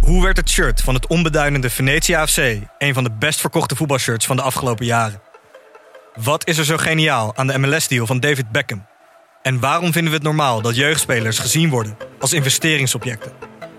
Hoe werd het shirt van het onbeduidende Venetia FC een van de best verkochte voetbalshirts van de afgelopen jaren? Wat is er zo geniaal aan de MLS-deal van David Beckham? En waarom vinden we het normaal dat jeugdspelers gezien worden als investeringsobjecten?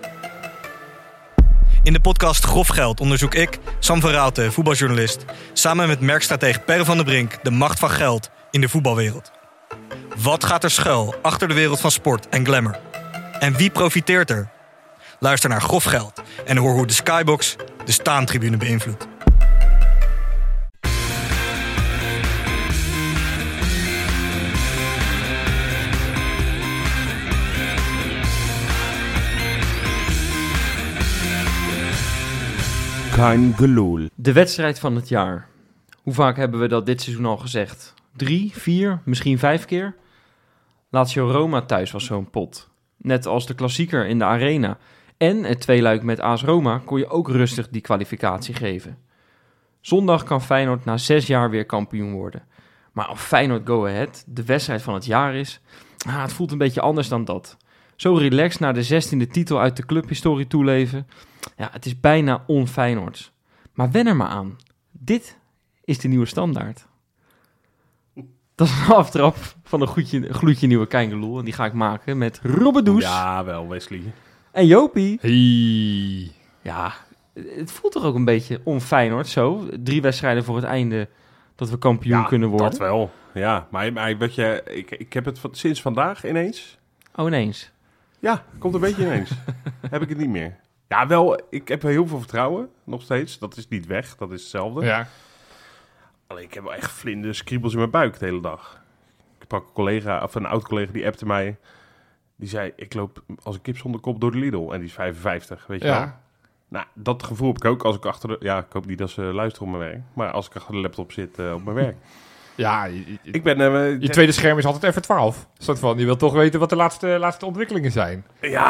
In de podcast Grof Geld onderzoek ik, Sam van Raalte, voetbaljournalist, samen met merkstratege Per van der Brink de macht van geld in de voetbalwereld. Wat gaat er schuil achter de wereld van sport en glamour? En wie profiteert er? Luister naar Grof Geld en hoor hoe de Skybox de staantribune beïnvloedt. Kein gelul. De wedstrijd van het jaar. Hoe vaak hebben we dat dit seizoen al gezegd? 3, 4, misschien 5 keer? Lazio Roma thuis was zo'n pot. Net als de klassieker in de arena. En het tweeluik met AS Roma kon je ook rustig die kwalificatie geven. Zondag kan Feyenoord na 6 jaar weer kampioen worden. Maar of Feyenoord Go Ahead de wedstrijd van het jaar is, het voelt een beetje anders dan dat. Zo relaxed naar de 16e titel uit de clubhistorie toeleven. Ja, het is bijna on-Feyenoords. Maar wen er maar aan. Dit is de nieuwe standaard. Dat is een aftrap van een gloedje nieuwe Keingeloel. En die ga ik maken met Robbe Does. Ja, wel Wesley. En Jopie. Hey. Ja, het voelt toch ook een beetje on-Feyenoord zo. 3 wedstrijden voor het einde dat we kampioen kunnen worden. Dat wel. Ja, maar weet je, ik heb het sinds vandaag ineens. Oh, ineens. Ja, komt een beetje ineens. Heb ik het niet meer. Ja, wel, ik heb heel veel vertrouwen, nog steeds. Dat is niet weg, dat is hetzelfde. Ja. Alleen ik heb wel echt vlinders, kriebels in mijn buik de hele dag. Ik pak een oud-collega, die appte mij. Die zei, ik loop als een kip zonder kop door de Lidl. En die is 55, weet je wel. Nou, dat gevoel heb ik ook als ik ik hoop niet dat ze luisteren op mijn werk. Maar als ik achter de laptop zit op mijn werk. Ja, Je tweede scherm is altijd even 12. Soort van, je wilt toch weten wat de laatste ontwikkelingen zijn.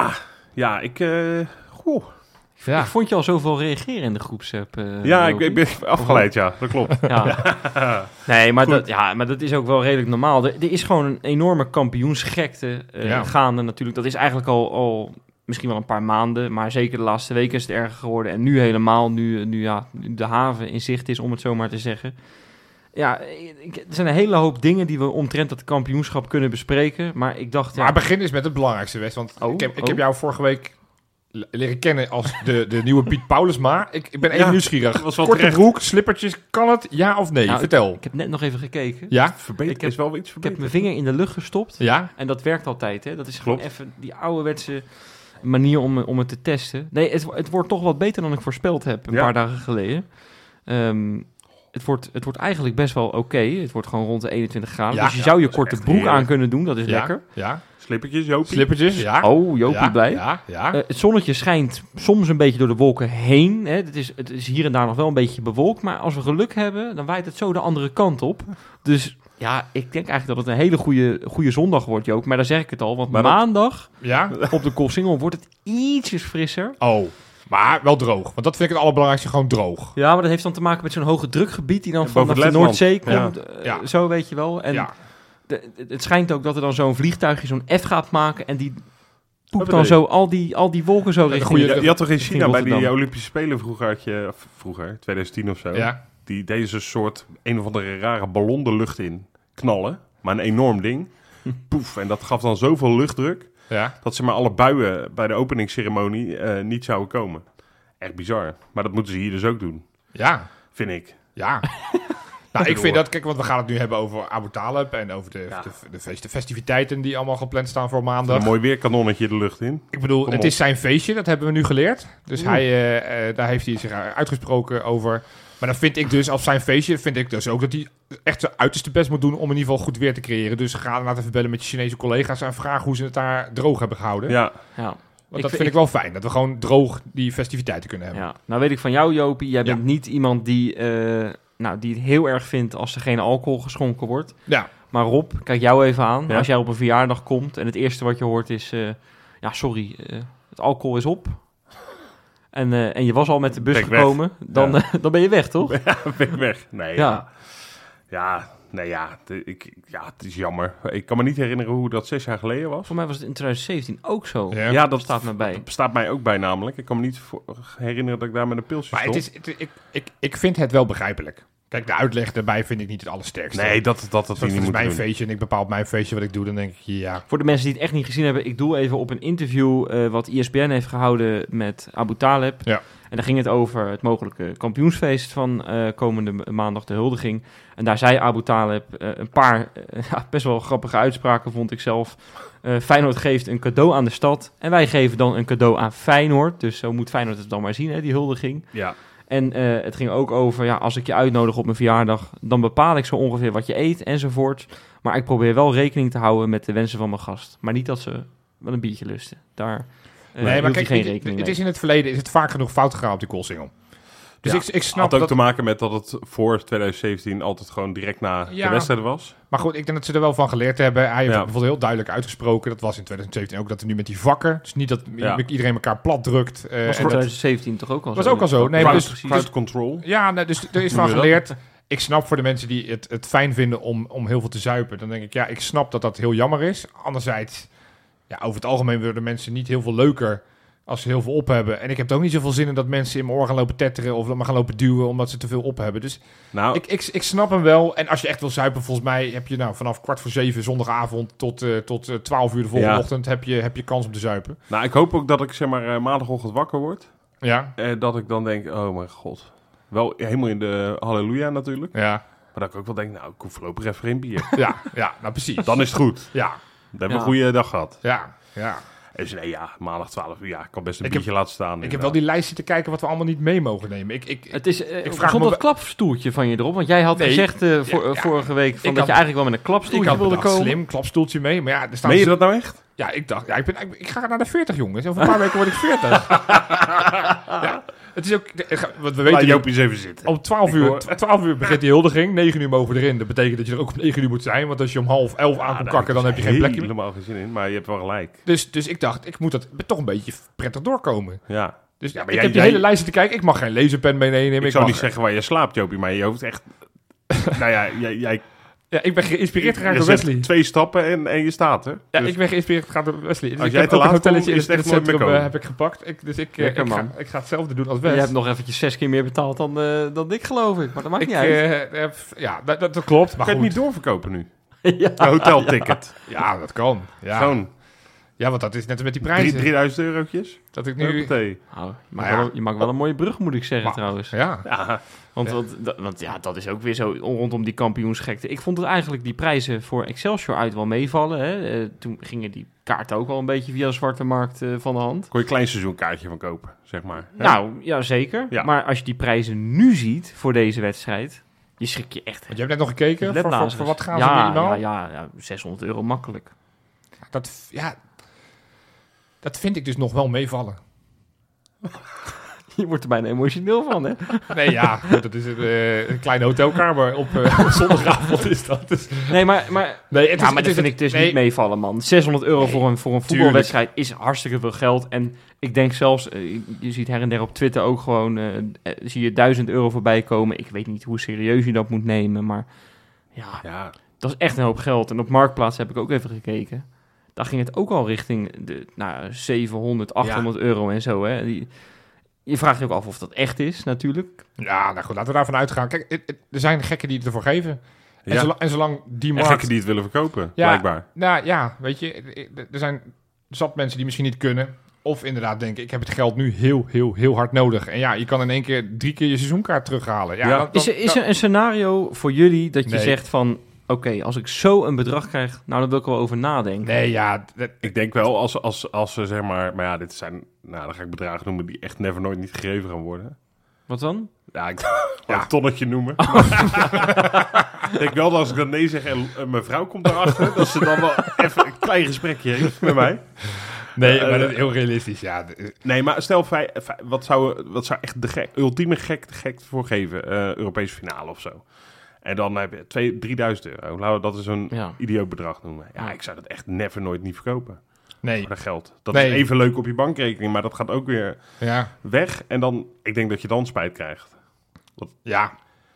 Ik vond je al zoveel reageren in de groepsapp. Ik ben afgeleid, ja. Dat klopt. Ja. Nee, maar dat is ook wel redelijk normaal. Er is gewoon een enorme kampioensgekte gaande natuurlijk. Dat is eigenlijk al misschien wel een paar maanden, maar zeker de laatste weken is het erger geworden. En nu helemaal, nu de haven in zicht is, om het zo maar te zeggen. Ja, er zijn een hele hoop dingen die we omtrent dat kampioenschap kunnen bespreken. Maar ik dacht... Maar begin eens met het belangrijkste, West. Want ik heb jou vorige week leren kennen als de nieuwe Piet Paulusma. Ik ben even nieuwsgierig. Korte broek, slippertjes, kan het? Ja of nee? Vertel. Ik heb net nog even gekeken. Ja? Ik heb mijn vinger in de lucht gestopt. Ja? En dat werkt altijd, hè? Dat is gewoon even die ouderwetse manier om het te testen. Nee, het wordt toch wat beter dan ik voorspeld heb een paar dagen geleden. Het wordt eigenlijk best wel oké. Het wordt gewoon rond de 21 graden. Ja, dus je zou je korte broek aan kunnen doen. Dat is lekker. Ja. Slippertjes, Jopie. Slippertjes, ja. Oh, Jopie blij. Ja. Het zonnetje schijnt soms een beetje door de wolken heen. Hè. Het is hier en daar nog wel een beetje bewolkt. Maar als we geluk hebben, dan waait het zo de andere kant op. Dus ja, ik denk eigenlijk dat het een hele goede zondag wordt, Joop. Maar daar zeg ik het al. Want maandag op de Koolsingel wordt het ietsjes frisser. Oh, maar wel droog. Want dat vind ik het allerbelangrijkste, gewoon droog. Ja, maar dat heeft dan te maken met zo'n hoge drukgebied die dan vanaf de Noordzee komt. Zo weet je wel. En het schijnt ook dat er dan zo'n vliegtuigje zo'n F gaat maken en die poept dan zo al die wolken zo richting. Je had toch in China bij die Olympische Spelen vroeger, 2010 of zo. Ja. Die deden ze een soort een of andere rare ballon de lucht in knallen. Maar een enorm ding. Poef. En dat gaf dan zoveel luchtdruk dat ze maar alle buien bij de openingsceremonie niet zouden komen. Echt bizar. Maar dat moeten ze hier dus ook doen. Ja. Vind ik. Ja. Nou, ik vind dat, kijk, want we gaan het nu hebben over Abu Talib en over de festiviteiten die allemaal gepland staan voor maandag. Een mooi weerkanonnetje de lucht in. Ik bedoel, het is zijn feestje, dat hebben we nu geleerd. Dus daar heeft hij zich uitgesproken over. Maar dan vind ik dus, op zijn feestje, vind ik dus ook dat hij echt zijn uiterste best moet doen om in ieder geval goed weer te creëren. Dus ga inderdaad even bellen met je Chinese collega's en vraag hoe ze het daar droog hebben gehouden. Ja. Want dat vind ik wel fijn, dat we gewoon droog die festiviteiten kunnen hebben. Ja. Nou weet ik van jou, Jopie, jij bent niet iemand die het heel erg vindt als er geen alcohol geschonken wordt. Ja. Maar Rob, kijk jou even aan. Ja. Als jij op een verjaardag komt en het eerste wat je hoort is... het alcohol is op. En je was al met de bus gekomen. Dan ben je weg, toch? Ja, ben ik weg. Nee, het is jammer. Ik kan me niet herinneren hoe dat 6 jaar geleden was. Voor mij was het in 2017 ook zo. Ja, dat staat me bij. Dat staat mij ook bij namelijk. Ik kan me niet herinneren dat ik daar met een pilsje stond. Maar ik vind het wel begrijpelijk. Kijk, de uitleg daarbij vind ik niet het allersterkste. Nee, dat is mijn feestje en ik bepaal op mijn feestje wat ik doe. Dan denk ik, ja. Voor de mensen die het echt niet gezien hebben, ik doe even op een interview wat ESPN heeft gehouden met Abu Taleb. Ja. En daar ging het over het mogelijke kampioensfeest van komende maandag, de huldiging. En daar zei Abu Taleb een paar best wel grappige uitspraken, vond ik zelf. Feyenoord geeft een cadeau aan de stad en wij geven dan een cadeau aan Feyenoord. Dus zo moet Feyenoord het dan maar zien, hè, die huldiging. Ja. En het ging ook over, als ik je uitnodig op mijn verjaardag, dan bepaal ik zo ongeveer wat je eet enzovoort. Maar ik probeer wel rekening te houden met de wensen van mijn gast. Maar niet dat ze wel een biertje lusten. Daar maar kijk, geen rekening mee. Het is in het verleden is het vaak genoeg fout gegaan op die Koolsingel. Dus ik snap had ook te maken met dat het voor 2017 altijd gewoon direct na de wedstrijd was. Maar goed, ik denk dat ze er wel van geleerd hebben. Hij heeft bijvoorbeeld heel duidelijk uitgesproken. Dat was in 2017 ook, dat er nu met die vakken. Dus niet dat iedereen elkaar plat drukt. Was voor 2017 toch ook al zo? Was ook al zo. Nee, crowd control. Ja, dus er is van geleerd. Ik snap voor de mensen die het fijn vinden om heel veel te zuipen. Dan denk ik, ik snap dat heel jammer is. Anderzijds, over het algemeen worden mensen niet heel veel leuker als ze heel veel op hebben. En ik heb er ook niet zoveel zin in dat mensen in mijn oor gaan lopen tetteren of maar gaan lopen duwen omdat ze te veel op hebben. Dus ik snap hem wel. En als je echt wil zuipen, volgens mij heb je vanaf 6:15 zondagavond tot 12 uur de volgende ochtend heb je kans om te zuipen. Nou, ik hoop ook dat ik maandagochtend wakker word. Ja. Dat ik dan denk, oh mijn god. Wel helemaal in de halleluja natuurlijk. Ja. Maar dat ik ook wel denk, ik hoef voorlopig even geen bier. Ja, nou precies. Dan is het goed. Ja. Dan hebben we een goede dag gehad. Ja. Dus maandag 12 uur, ik kan best een biertje laten staan. Ik heb wel die lijst zitten kijken wat we allemaal niet mee mogen nemen. Ik vraag me dat klapstoeltje van je erop, want jij had gezegd vorige week dat je eigenlijk wel met een klapstoeltje wilde komen. Slim, klapstoeltje mee. Maar er staan meen je dat nou echt? Ja, ik dacht, ik ga naar de 40 jongens. Over een paar weken word ik 40. Het is ook, wat we weten. Joop eens even zitten. Om 12 uur begint die huldiging. 9 uur mogen we erin. Dat betekent dat je er ook om 9 uur moet zijn. Want als je om 10:30 aan komt kakken, dan heb je geen plekje meer. Helemaal geen zin in, maar je hebt wel gelijk. Dus ik dacht, ik moet dat toch een beetje prettig doorkomen. Ja. Dus ik heb die hele lijst te kijken. Ik mag geen laserpen meenemen. Ik zou niet zeggen waar je slaapt, Jopie, maar je hoeft echt. Jij. Ja, ik ben geïnspireerd geraakt door Wesley. 2 stappen en je staat er. Ja, dus ik ben geïnspireerd geraakt door Wesley. Dus als jij te laat hotelletje in het centrum heb ik gepakt. Ik ga hetzelfde doen als Wes. Je hebt nog eventjes 6 keer meer betaald dan ik, geloof ik. Maar dat maakt niet uit. Dat klopt. Maar kan je het niet doorverkopen nu? Ja. Een hotelticket. Ja, dat kan. Ja. Zo'n. Ja, want dat is net met die prijzen. 3000 eurotjes. Dat ik nu. Je maakt wel een mooie brug, moet ik zeggen, trouwens. Ja. Want dat is ook weer zo rondom die kampioensgekte. Ik vond het eigenlijk die prijzen voor Excelsior uit wel meevallen. Hè. Toen gingen die kaarten ook wel een beetje via de zwarte markt van de hand. Kon je een klein seizoenkaartje van kopen, zeg maar. Nou, ja, zeker. Ja. Maar als je die prijzen nu ziet voor deze wedstrijd, je schrik je echt. Want je hebt net nog gekeken? Voor wat gaan ze nu Ja, €600 makkelijk. Dat vind ik dus nog wel meevallen. Je wordt er bijna emotioneel van, hè? Nee, dat is een kleine hotelkamer op zondagavond is dat. Dus. Nee, maar dat vind ik dus niet meevallen, man. €600 voor een voetbalwedstrijd is hartstikke veel geld. En ik denk zelfs, je ziet her en der op Twitter ook gewoon, zie je €1000 voorbij komen. Ik weet niet hoe serieus je dat moet nemen, maar ja, dat is echt een hoop geld. En op Marktplaats heb ik ook even gekeken. Daar ging het ook al richting de €700, €800 en zo, hè. Je vraagt je ook af of dat echt is, natuurlijk. Ja, nou goed, laten we daarvan uitgaan. Kijk, er zijn gekken die het ervoor geven. En zolang die markt... En gekken die het willen verkopen, blijkbaar. Nou ja, weet je, er zijn zat mensen die misschien niet kunnen. Of inderdaad denken, ik heb het geld nu heel hard nodig. En je kan in één keer 3 keer je seizoenkaart terughalen. Is er een scenario voor jullie dat je zegt van... Oké, als ik zo een bedrag krijg, dan wil ik er wel over nadenken. Nee, ik denk wel als ze zeg maar dit zijn, dan ga ik bedragen noemen die echt nooit niet gegeven gaan worden. Wat dan? Ja, ik een tonnetje noemen. Ik denk wel dat als ik dan nee zeg en mijn vrouw komt erachter, dat ze dan wel even een klein gesprekje heeft met mij. Nee, maar dat is heel realistisch, ja. Nee, maar stel, wat zou echt de ultieme gek voor geven? Europese finale of zo. En dan heb je €2.000-3.000. Laten we dat eens een idioot bedrag noemen. Ja, ik zou dat echt nooit niet verkopen. Nee. Voor dat geld. Dat is even leuk op je bankrekening, maar dat gaat ook weer weg. En dan, ik denk dat je dan spijt krijgt. Ja.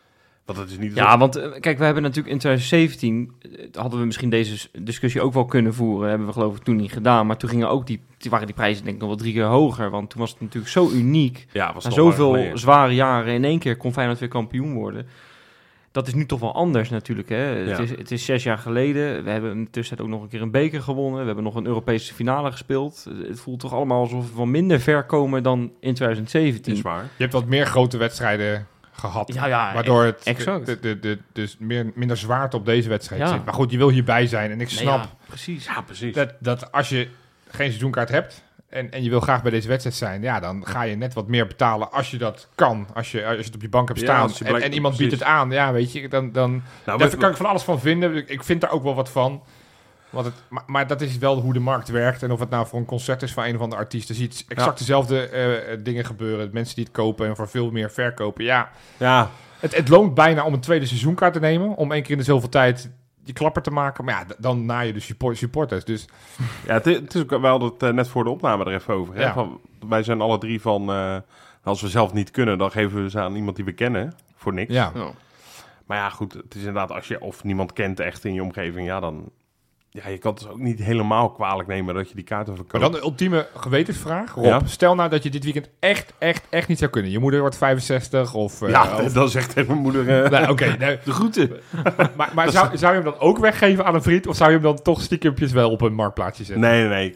Want het is niet want kijk, we hebben natuurlijk in 2017... hadden we misschien deze discussie ook wel kunnen voeren. Dat hebben we geloof ik toen niet gedaan. Maar toen gingen ook waren die prijzen denk ik nog wel 3 keer hoger. Want toen was het natuurlijk zo uniek. Ja, was na zoveel zware jaren in één keer kon Feyenoord weer kampioen worden. Dat is nu toch wel anders natuurlijk. Hè? Ja. Het is 6 jaar geleden. We hebben in de tussentijd ook nog een keer een beker gewonnen. We hebben nog een Europese finale gespeeld. Het voelt toch allemaal alsof we van minder ver komen dan in 2017. Is waar. Je hebt wat meer grote wedstrijden gehad. Waardoor het dus minder zwaarte op deze wedstrijd zit. Maar goed, je wil hierbij zijn. En ik snap precies. Ja, precies. Dat als je geen seizoenkaart hebt en je wil graag bij deze wedstrijd zijn, dan ga je net wat meer betalen als je dat kan. Als je het op je bank hebt staan en iemand biedt het aan, weet je, dan daar kan ik van alles van vinden. Ik vind daar ook wel wat van. Maar dat is wel hoe de markt werkt. En of het nou voor een concert is van een of andere artiest, je ziet exact dezelfde dingen gebeuren. Mensen die het kopen en voor veel meer verkopen. Ja. Het loont bijna om een tweede seizoenkaart te nemen. Om 1 keer in de zoveel tijd je klapper te maken. Maar dan na je de supporters. Dus. Ja, het is ook wel dat net voor de opname er even over. Hè? Ja. Wij zijn alle 3 van, als we zelf niet kunnen, dan geven we ze aan iemand die we kennen. Voor niks. Ja. Maar ja, goed, het is inderdaad, als je of niemand kent echt in je omgeving, dan... Ja, je kan het dus ook niet helemaal kwalijk nemen dat je die kaarten verkoopt. Maar dan de ultieme gewetensvraag. Rob, stel nou dat je dit weekend echt niet zou kunnen. Je moeder wordt 65 of... dan zegt tegen mijn moeder... De groeten. maar zou je hem dan ook weggeven aan een vriend? Of zou je hem dan toch stiekempjes wel op een marktplaatsje zetten? Nee.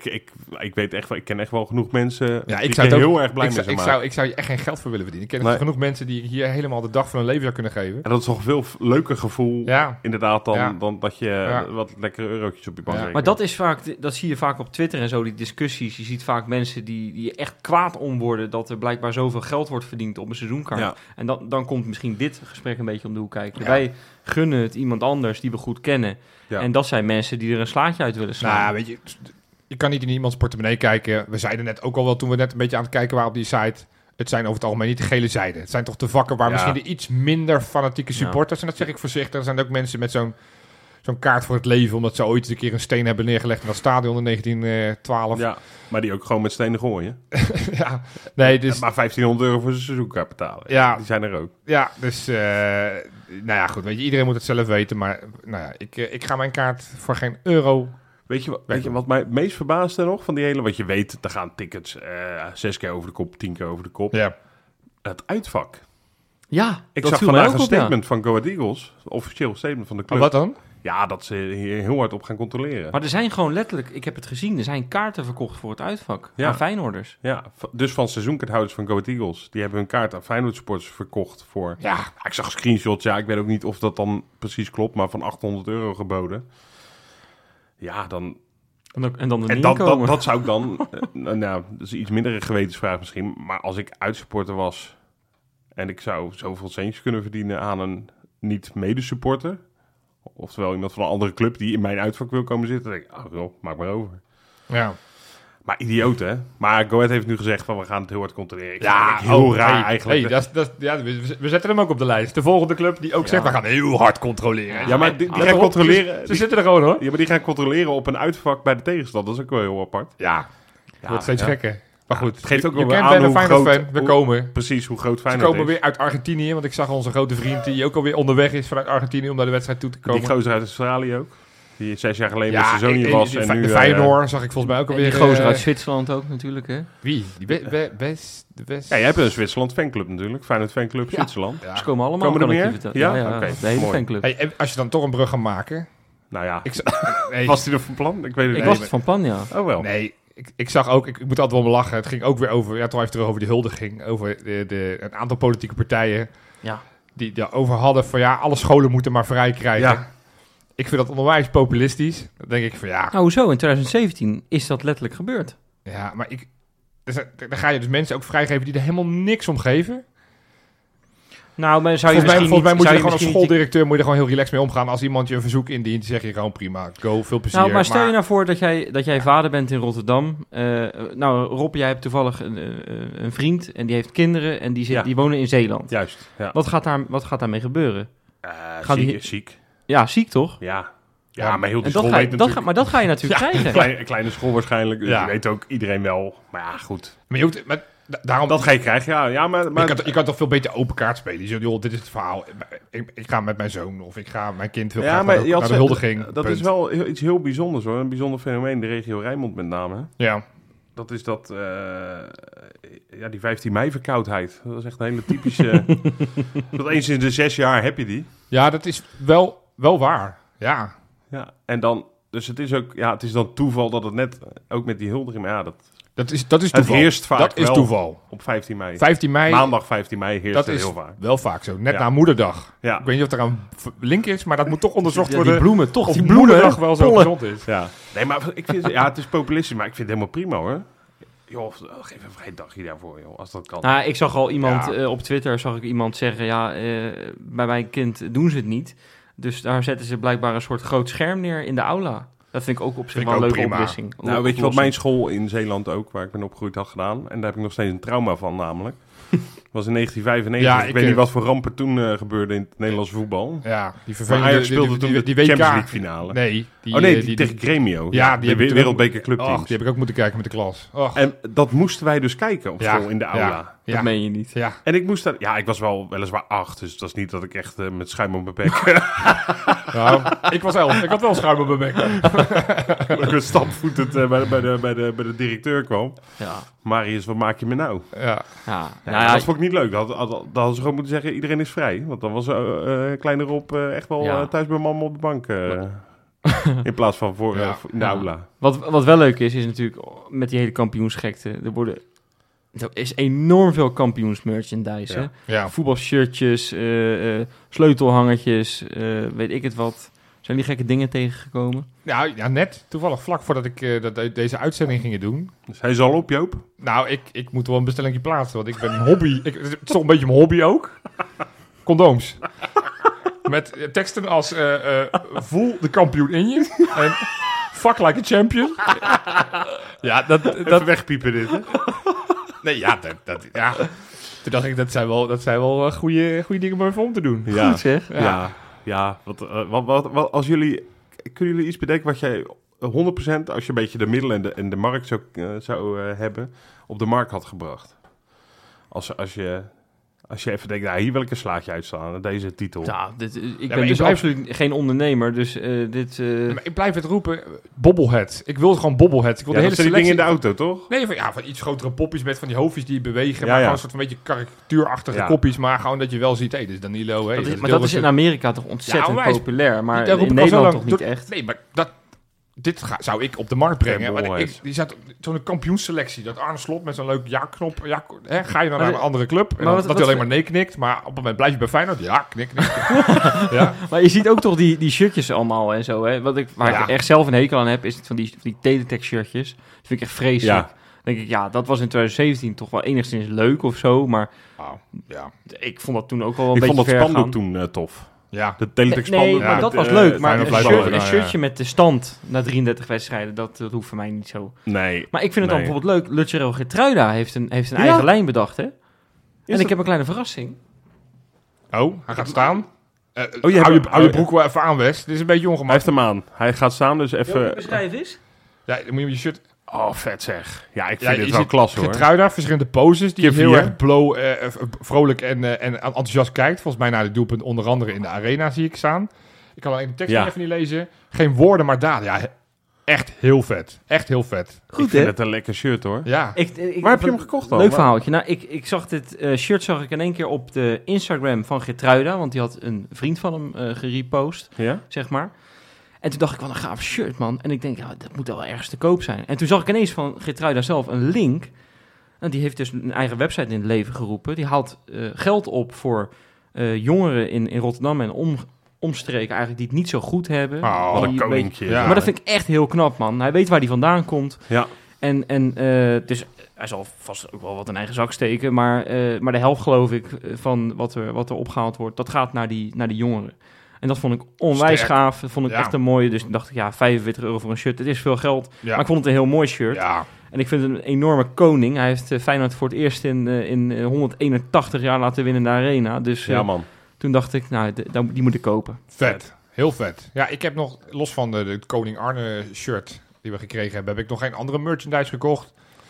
Ik weet echt wel, ik ken echt wel genoeg mensen die ik zou heel erg blij mee zijn maken. Ik zou je echt geen geld voor willen verdienen. Ik ken genoeg mensen die hier helemaal de dag van hun leven zou kunnen geven. En dat is toch een veel leuker gevoel, inderdaad, dan dat je wat lekkere eurotjes op je bank rekent. Maar dat is vaak, dat zie je vaak op Twitter en zo, die discussies. Je ziet vaak mensen die echt kwaad om worden dat er blijkbaar zoveel geld wordt verdiend op een seizoenkaart. Ja. En dan komt misschien dit gesprek een beetje om de hoek kijken. Ja. Wij gunnen het iemand anders die we goed kennen. Ja. En dat zijn mensen die er een slaatje uit willen slaan. Nou, weet je kan niet in iemands portemonnee kijken. We zeiden net ook al wel toen we net een beetje aan het kijken waren op die site. Het zijn over het algemeen niet de gele zijden. Het zijn toch de vakken waar misschien de iets minder fanatieke supporters... En dat zeg ik voorzichtig. Er zijn ook mensen met zo'n kaart voor het leven... omdat ze ooit eens een keer een steen hebben neergelegd... in dat stadion in 1912. Ja, maar die ook gewoon met stenen gooien. Ja, nee, dus... Maar €1500 voor zijn seizoenkaart betalen. Ja. Die zijn er ook. Ja, dus... goed, weet je, iedereen moet het zelf weten. Maar ik ga mijn kaart voor geen euro... Weet je wat mij het meest verbaasde nog van die hele... Want je weet, er gaan tickets 6 keer over de kop, 10 keer over de kop. Ja. Het uitvak. Ja, ik zag vandaag een statement van Go Ahead Eagles. Officieel statement van de club. Wat dan? Ja, dat ze hier heel hard op gaan controleren. Maar er zijn gewoon letterlijk, ik heb het gezien, er zijn kaarten verkocht voor het uitvak aan Feyenoorders. Ja, dus van seizoenkaarthouders van Go Ahead Eagles. Die hebben hun kaart aan Feyenoord supporters verkocht voor... Ja, ik zag screenshots. Ja, ik weet ook niet of dat dan precies klopt, maar van €800 geboden. Ja, dan... En dan er niet komen. Dat zou ik dan... dat is iets mindere gewetensvraag misschien. Maar als ik uitsupporter was... en ik zou zoveel centjes kunnen verdienen aan een niet-medesupporter... oftewel iemand van een andere club die in mijn uitvak wil komen zitten... dan denk ik, maak maar over. Ja. Maar idioot, hè? Maar Go Ahead heeft nu gezegd van we gaan het heel hard controleren. Heel raar eigenlijk. We zetten hem ook op de lijst. De volgende club die ook zegt we gaan heel hard controleren. Ja, maar die gaan controleren... Ze zitten er gewoon, hoor. Ja, maar die gaan controleren op een uitvak bij de tegenstander. Dat is ook wel heel apart. Ja, het wordt steeds gekker. Maar goed, het geeft ook je wel kent een Feyenoord-fan. We komen. Precies, hoe groot Feyenoord is. Ze komen weer uit Argentinië, want ik zag onze grote vriend die ook alweer onderweg is vanuit Argentinië om naar de wedstrijd toe te komen. Die gozer uit Australië ook. Die 6 jaar geleden met zijn zoon hier was. En nu de Feyenoord zag ik volgens mij ook alweer. Die gozer uit Zwitserland ook natuurlijk, hè? Wie? Die West? Ja, jij hebt een Zwitserland fanclub natuurlijk. Feyenoord fanclub Zwitserland. Ja. Ze komen allemaal. Komen er meer? Ja, okay. De hele fanclub. Hey, als je dan toch een brug gaat maken. Nou ja, was hij er van plan? Ik weet het niet. Ik was het van plan, ja. Oh wel. Nee. Ik zag ook, ik moet altijd wel lachen. Het ging ook weer over, toen heeft het over de huldiging. Over een aantal politieke partijen. Ja. Die daarover hadden van alle scholen moeten maar vrij krijgen. Ja. Ik vind dat onwijs populistisch. Dan denk ik van Nou, hoezo? In 2017 is dat letterlijk gebeurd. Ja, maar dan ga je dus mensen ook vrijgeven die er helemaal niks om geven. Nou, maar volgens mij moet je gewoon als schooldirecteur moet je er gewoon heel relaxed mee omgaan. Als iemand je een verzoek indient, dan zeg je gewoon prima, go, veel plezier. Nou, maar stel je nou voor dat jij vader bent in Rotterdam. Rob, jij hebt toevallig een vriend en die heeft kinderen en die wonen in Zeeland. Juist, ja. Wat gaat daarmee gebeuren? Ziek. Ja, ziek toch? Ja, maar heel die school weet natuurlijk... Maar dat ga je natuurlijk krijgen. Een kleine school waarschijnlijk. Dus je weet ook iedereen wel. Maar ja, goed. Maar Daarom, dat ga je krijgen, ja. Maar je kan toch veel beter open kaart spelen. Je zegt, joh, dit is het verhaal. Ik ga met mijn zoon of ik ga mijn kind naar de huldiging. Dat is wel iets heel bijzonders hoor. Een bijzonder fenomeen, de regio Rijnmond met name. Ja. Dat is die 15 mei verkoudheid. Dat is echt een hele typische... dat eens in de 6 jaar heb je die. Ja, dat is wel waar. Ja. Ja, en dan... Dus het is ook... Ja, het is dan toeval dat het net... Ook met die huldiging... Maar ja, dat is toeval. Het heerst vaak dat is toeval. Op 15 mei. 15 mei. Maandag 15 mei heerst dat het is heel vaak. Wel vaak zo. Net na Moederdag. Ja. Ik weet niet of er een link is, maar dat moet toch onderzocht worden. Die bloemen, toch? Of Die Moederdag wel zo gezond is. Ja. Nee, maar ik vind... Ja, het is populistisch, maar ik vind het helemaal prima hoor. Joh, geef een vrij dagje daarvoor, joh, als dat kan. Nou, ik zag al iemand op Twitter zeggen... bij mijn kind doen ze het niet. Dus daar zetten ze blijkbaar een soort groot scherm neer in de aula. Dat vind ik ook op zich wel een leuke oplossing. Nou, weet je wat mijn school in Zeeland ook, waar ik ben opgegroeid, had gedaan? En daar heb ik nog steeds een trauma van, namelijk. Dat was in 1995. Ja, ik weet niet wat voor rampen toen gebeurde in het Nederlandse voetbal. Ja, die vervelende... Ajax speelde toen de Champions League finale. Nee. Die tegen Gremio. Ja, die wereldbeker clubteams. Die heb ik ook moeten kijken met de klas. Och. En dat moesten wij dus kijken op school in de aula. Ja. Dat meen je niet. Ja. En ik moest daar... Ja, ik was wel weliswaar 8, dus dat is niet dat ik echt met schuim op mijn bek... Nou, ik was 11. Ik had wel schuim op mijn bek. Dat ik stapvoetend bij de directeur kwam. Ja. Marius, wat maak je me nou? Ja. Dat vond ik niet leuk. Dat hadden ze gewoon moeten zeggen, iedereen is vrij. Want dan was kleine Rob echt wel thuis bij mama op de bank. In plaats van in de aula. Wat wel leuk is natuurlijk met die hele kampioensgekte. Er is enorm veel kampioensmerchandise. Ja. Ja. Voetbalshirtjes, sleutelhangertjes, weet ik het wat. Zijn die gekke dingen tegengekomen? Ja, net. Toevallig vlak voordat ik deze uitzending ging doen. Dus hij is al op, Joop? Nou, ik moet wel een bestelling plaatsen, want ik ben een hobby. Het is toch een beetje mijn hobby ook. Condooms. Met teksten als voel de kampioen in je. En fuck like a champion. Ja, dat wegpiepen dit, hè? Nee, ja, Toen dacht ik, dat zijn wel goede dingen om even om te doen. Ja. Goed zeg. Ja. Wat als jullie... Kunnen jullie iets bedenken wat jij 100%, als je een beetje de middelen en de markt zou hebben, op de markt had gebracht? Als je even denkt, hier wil ik een slaatje uitslaan, deze titel. Ja, ik ben dus absoluut geen ondernemer, dus dit... Maar ik blijf het roepen, bobblehead. Ik wil gewoon bobblehead. Ik wil de hele selectie... dingen in de auto, toch? Nee, van iets grotere poppies met van die hoofdjes die bewegen, maar gewoon een soort van beetje karikatuurachtige kopjes, maar gewoon dat je wel ziet, dit is Danilo. Maar dat is in Amerika toch ontzettend populair, maar in Nederland toch niet echt? Nee, maar dit zou ik op de markt brengen. Die zat zo'n kampioensselectie. Dat Arne Slot met zo'n leuk ja-knop. Ga je dan naar een andere club? En dat hij alleen maar nee knikt. Maar op het moment blijf je bij Feyenoord. Ja, knik. Ja. Maar je ziet ook toch die shirtjes allemaal en zo. Hè? Waar ik echt zelf een hekel aan heb, is het van die Teletext shirtjes. Dat vind ik echt vreselijk. Ja. Dan denk ik, dat was in 2017 toch wel enigszins leuk of zo. Maar ik vond dat toen ook wel een beetje ver gaan. Ik vond dat spandoek toen tof. Ja, de teletext maar dat was leuk. Maar een shirtje met de stand na 33 wedstrijden, dat hoeft voor mij niet zo. Nee. Maar ik vind het dan bijvoorbeeld leuk. Lucero Geertruida heeft een eigen lijn bedacht, hè? En ik heb een kleine verrassing. Oh, hij gaat staan. Hou je broek wel even aan, Wes. Dit is een beetje ongemakkelijk. Hij heeft hem aan. Hij gaat staan, dus even... Wil je beschrijven is? Ja, dan moet je je shirt... Oh, vet zeg. Ja, ik vind het wel klasse hoor. Geertruida, verschillende poses die heel erg vrolijk en enthousiast kijkt. Volgens mij naar het doelpunt onder andere in de arena zie ik staan. Ik kan alleen de tekst even niet lezen. Geen woorden, maar daden. Ja, echt heel vet. Echt heel vet. Goed, ik vind het een lekker shirt hoor. Ja. Waar heb je hem gekocht dan? Leuk verhaaltje. Nou, ik zag dit shirt in één keer op de Instagram van Geertruida. Want die had een vriend van hem gerepost, zeg maar. En toen dacht ik, wat een gaaf shirt, man. En ik denk, dat moet wel ergens te koop zijn. En toen zag ik ineens van Geertruida zelf een link. En die heeft dus een eigen website in het leven geroepen. Die haalt geld op voor jongeren in Rotterdam en omstreken eigenlijk die het niet zo goed hebben. Wat een koninkje. Ja. Maar dat vind ik echt heel knap, man. Hij weet waar hij vandaan komt. Ja. En dus hij zal vast ook wel wat in eigen zak steken. Maar de helft, geloof ik, van wat er opgehaald wordt, dat gaat naar die jongeren. En dat vond ik onwijs gaaf. Dat vond ik echt een mooie. Dus dacht ik, €45 voor een shirt. Het is veel geld. Ja. Maar ik vond het een heel mooi shirt. Ja. En ik vind het een enorme koning. Hij heeft Feyenoord voor het eerst in 181 jaar laten winnen in de arena. Dus man. Toen dacht ik, die moet ik kopen. Vet. Heel vet. Ja, ik heb nog, los van de Koning Arne shirt die we gekregen hebben, heb ik nog geen andere merchandise gekocht.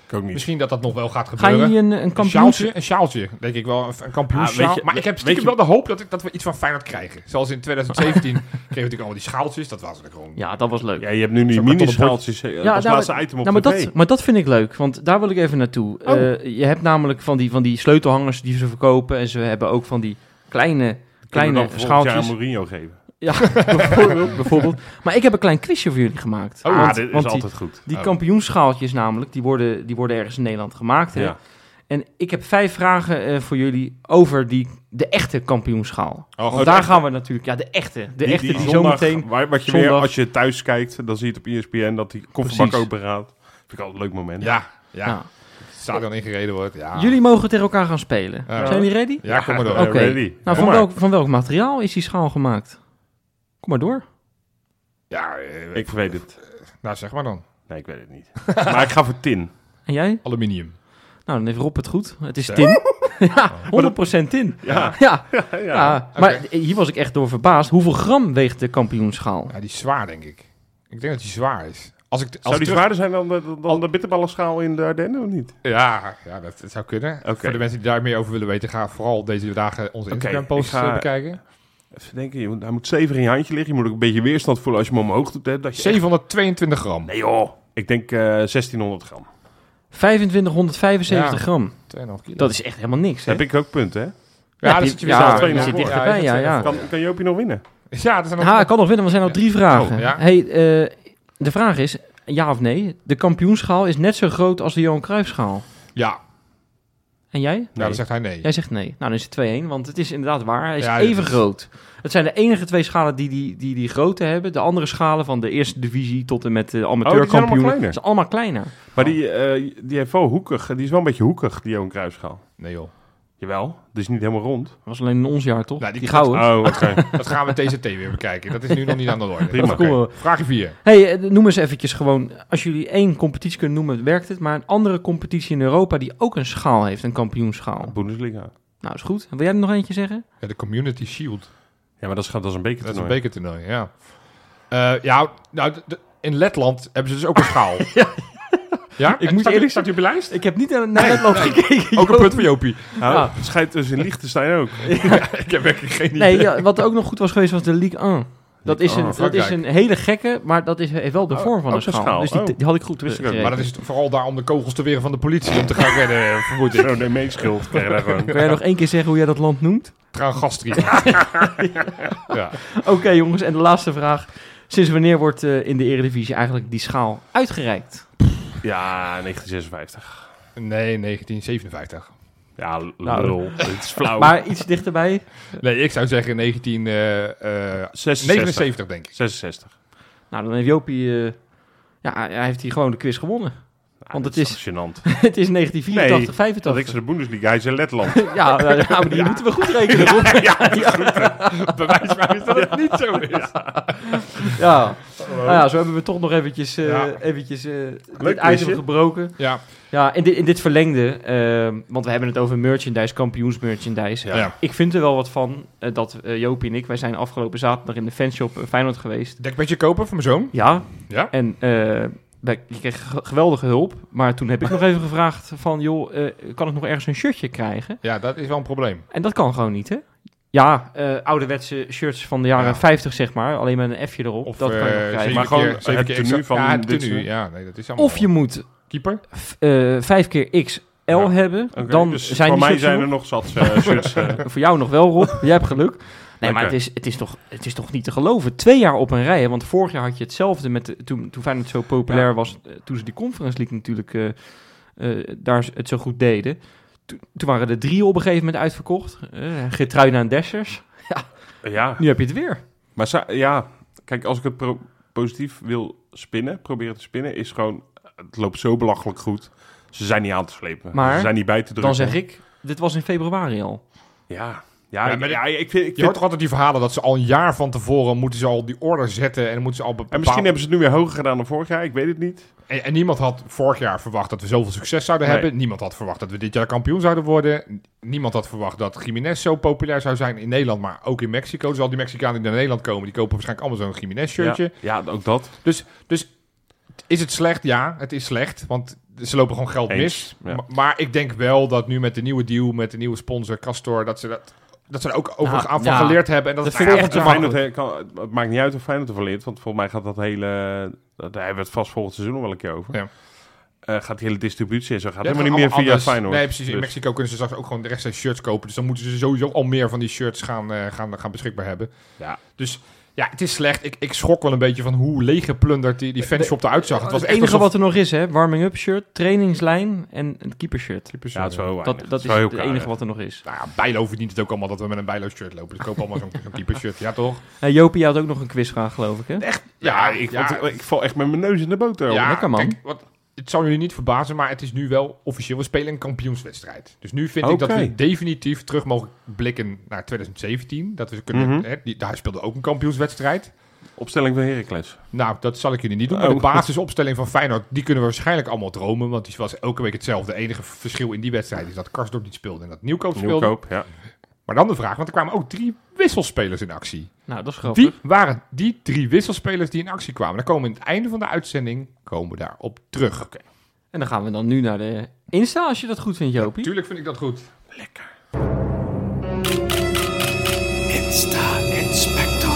Misschien dat nog wel gaat gebeuren. Ga je een kampioens... Een sjaaltje, denk ik wel. Een kampioensjaal. Maar ik heb stiekem wel de hoop dat we iets van Feyenoord krijgen. Zoals in 2017 kregen we natuurlijk allemaal die schaaltjes. Dat was gewoon... Ja, dat was leuk. Ja, je hebt nu die mini-schaaltjes als laatste item op tv. Maar dat vind ik leuk, want daar wil ik even naartoe. Je hebt namelijk van die sleutelhangers die ze verkopen. En ze hebben ook van die kleine schaaltjes. Aan Mourinho geven. Ja, bijvoorbeeld. Maar ik heb een klein quizje voor jullie gemaakt. Dit is altijd goed. Die kampioensschaaltjes namelijk, die worden ergens in Nederland gemaakt. Hè? Ja. En ik heb 5 vragen voor jullie over de echte kampioenschaal. Want daar gaan we natuurlijk... Ja, de echte die zondag, zometeen... Wat je weer, als je thuis kijkt, dan zie je het op ESPN dat die kofferbak open gaat. Vind ik altijd een leuk moment. Ja. Stadion ingereden wordt. Ja. Jullie mogen tegen elkaar gaan spelen. Zijn jullie ready? Ja, kom maar door. Oké. Ready. Nou, van welk materiaal is die schaal gemaakt? Kom maar door. Ja, ik weet het. Nou, zeg maar dan. Nee, ik weet het niet. Maar ik ga voor tin. En jij? Aluminium. Nou, dan heeft Rob het goed. Het is tin. Ja, 100% tin. Ja. Maar hier was ik echt door verbaasd. Hoeveel gram weegt de kampioenschaal? Ja, die is zwaar, denk ik. Ik denk dat die zwaar is. Zou die zwaarder zijn dan de bitterballenschaal in de Ardennen, of niet? Ja, dat zou kunnen. Okay. Voor de mensen die daar meer over willen weten, ga vooral deze dagen onze Instagram-posts bekijken. Even denken, hij moet stevig in je handje liggen. Je moet ook een beetje weerstand voelen als je hem omhoog doet. Hè, dat je 722 gram. Nee joh, ik denk 1600 gram. 2575 gram. 2,5 kilo. Dat is echt helemaal niks, hè? Heb ik ook punten, hè? Ja, dat zit je weer je zit dichterbij, ja. Kan Joopie nog winnen? Ja, ik kan nog winnen, want er zijn nog 3 vragen. Oh, ja. Hey, de vraag is, ja of nee, de kampioenschaal is net zo groot als de Johan Cruijffschaal. Ja. En jij? Nee. Nou, dan zegt hij nee. Jij zegt nee. Nou, dan is het 2-1, want het is inderdaad waar. Hij is even groot. Het zijn de enige 2 schalen die grootte hebben. De andere schalen van de eerste divisie tot en met de amateurkampioen zijn allemaal kleiner. Maar die heeft wel hoekig. Die is wel een beetje hoekig, die Johan Cruijffschaal. Nee joh. Jawel, dat is niet helemaal rond. Dat was alleen in ons jaar, toch? Nou, die gouden. Dat gaan we TCT weer bekijken. Dat is nu nog niet aan de orde. Prima. Vraag 4. Hey, noem eens eventjes gewoon... Als jullie 1 competitie kunnen noemen, werkt het. Maar een andere competitie in Europa die ook een schaal heeft. Een kampioenschaal. Bundesliga. Nou, is goed. Wil jij er nog eentje zeggen? Ja, de Community Shield. Ja, maar dat is een bekertoernooi. Dat is een bekertoernooi, ja. In Letland hebben ze dus ook een schaal. Ja? Ik moet eerlijk staat u op je lijst? Ik heb niet naar Letland gekeken. Ook een punt voor Jopie. Nou, het schijnt dus in Liechtenstein ook. Ik heb werkelijk geen idee. Nee, wat ook nog goed was geweest was de Ligue 1. Dat is een hele gekke, maar dat heeft wel de vorm van een schaal. Dus die had ik goed teruggekregen. Maar dat is vooral daar om de kogels te weren van de politie om te gaan redden, vermoed ik. Zo'n meeschuld. Kan jij nog 1 keer zeggen hoe jij dat land noemt? Trangastri. Ja. Oké, jongens, en de laatste vraag. Sinds wanneer wordt in de Eredivisie eigenlijk die schaal uitgereikt? Ja, 1956. Nee, 1957. Ja, lul. Het is flauw. Maar iets dichterbij? Nee, ik zou zeggen 1979, denk ik. 66. Nou, dan heeft Jopie... hij heeft hier gewoon de quiz gewonnen. Want het is gênant. Het is 1984, 85. Dat ik ze de Bundesliga, hij is in Letland. Maar die moeten we goed rekenen. Bewijs mij dat het niet zo is. Zo hebben we toch nog eventjes dit item gebroken. Ja, in dit verlengde, want we hebben het over merchandise, kampioensmerchandise. Ja. Ik vind er wel wat van dat Jopie en ik, wij zijn afgelopen zaterdag in de fanshop Feyenoord geweest. Dekbedje kopen voor mijn zoon? Ja. En je kreeg geweldige hulp, maar toen heb ik nog even gevraagd van, joh, kan ik nog ergens een shirtje krijgen? Ja, dat is wel een probleem. En dat kan gewoon niet, hè? Ja, ouderwetse shirts van de jaren 50, zeg maar, alleen met een F'je erop. Of dat kan je nog krijgen. Maar gewoon het tenue van dit tenue. Ja, nee, dat is allemaal. Of je moet keeper 5 keer XL hebben. Okay, Dan dus zijn voor die mij zijn er nog zat shirts. Voor jou nog wel, Rob. Jij hebt geluk. Nee, maar het is toch niet te geloven. 2 jaar op een rij. Hè? Want vorig jaar had je hetzelfde met toen Feyenoord zo populair was. Toen ze die Conference League natuurlijk daar het zo goed deden. Toen waren er 3 op een gegeven moment uitverkocht. Geertruida en Dessers. Ja, nu heb je het weer. Maar kijk, als ik het positief wil proberen te spinnen, is gewoon, het loopt zo belachelijk goed. Ze zijn niet aan te slepen. Maar ze zijn niet bij te drukken. Dan zeg ik, dit was in februari al. Ik vind... Je hoort toch altijd die verhalen dat ze al een jaar van tevoren moeten ze al die order zetten en moeten ze al bepalen. En misschien hebben ze het nu weer hoger gedaan dan vorig jaar, ik weet het niet. En niemand had vorig jaar verwacht dat we zoveel succes zouden hebben. Niemand had verwacht dat we dit jaar kampioen zouden worden. Niemand had verwacht dat Gimenez zo populair zou zijn in Nederland, maar ook in Mexico. Dus al die Mexicanen die naar Nederland komen, die kopen waarschijnlijk allemaal zo'n Gimenez shirtje. Ja, ook dat. Dus is het slecht? Ja, het is slecht, want Ze lopen gewoon geld mis. Ja. Maar ik denk wel dat nu met de nieuwe deal, met de nieuwe sponsor, Castor, dat ze er ook over van geleerd hebben. En dat vind ik echt te makkelijk. Het maakt niet uit of Feyenoord ervan leert, want volgens mij gaat dat hele... Daar hebben we het vast volgend seizoen nog wel een keer over. Ja. Gaat die hele distributie en zo. Gaat helemaal niet meer via anders. Feyenoord. Nee, precies. In Mexico kunnen ze straks ook gewoon de rechtstreeks shirts kopen. Dus dan moeten ze sowieso al meer van die shirts gaan beschikbaar hebben. Ja. Dus ja, het is slecht. Ik schrok wel een beetje van hoe leeggeplunderd die fanshop eruit zag. Het was het enige wat er nog is, hè? Warming-up shirt, trainingslijn en een keepershirt. Ja, het is wel dat is het enige wat er nog is. Nou ja, Bijlo verdient het ook allemaal dat we met een Bijlo shirt lopen. Dus koop allemaal zo'n keepershirt. Ja, toch? Jopie had ook nog een quizvraag, geloof ik, hè? Echt? Ja, ik val echt met mijn neus in de boter. Ja, lekker, man. Kijk, het zal jullie niet verbazen, maar het is nu wel officieel. We spelen een kampioenswedstrijd. Dus nu vind ik dat we definitief terug mogen blikken naar 2017. Dat we kunnen, daar speelde ook een kampioenswedstrijd. Opstelling van Heracles. Nou, dat zal ik jullie niet doen. Maar de basisopstelling van Feyenoord, die kunnen we waarschijnlijk allemaal dromen. Want die was elke week hetzelfde. Het enige verschil in die wedstrijd is dat Karsdorp niet speelde en dat Nieuwkoop speelde. Ja. Maar dan de vraag, want er kwamen ook 3 wisselspelers in actie. Nou, dat is grappig. Wie waren die 3 wisselspelers die in actie kwamen? Dan komen we in het einde van de uitzending daarop terug. Oké. En dan gaan we dan nu naar de Insta, als je dat goed vindt, Jopie. Tuurlijk vind ik dat goed. Lekker. Insta-inspector.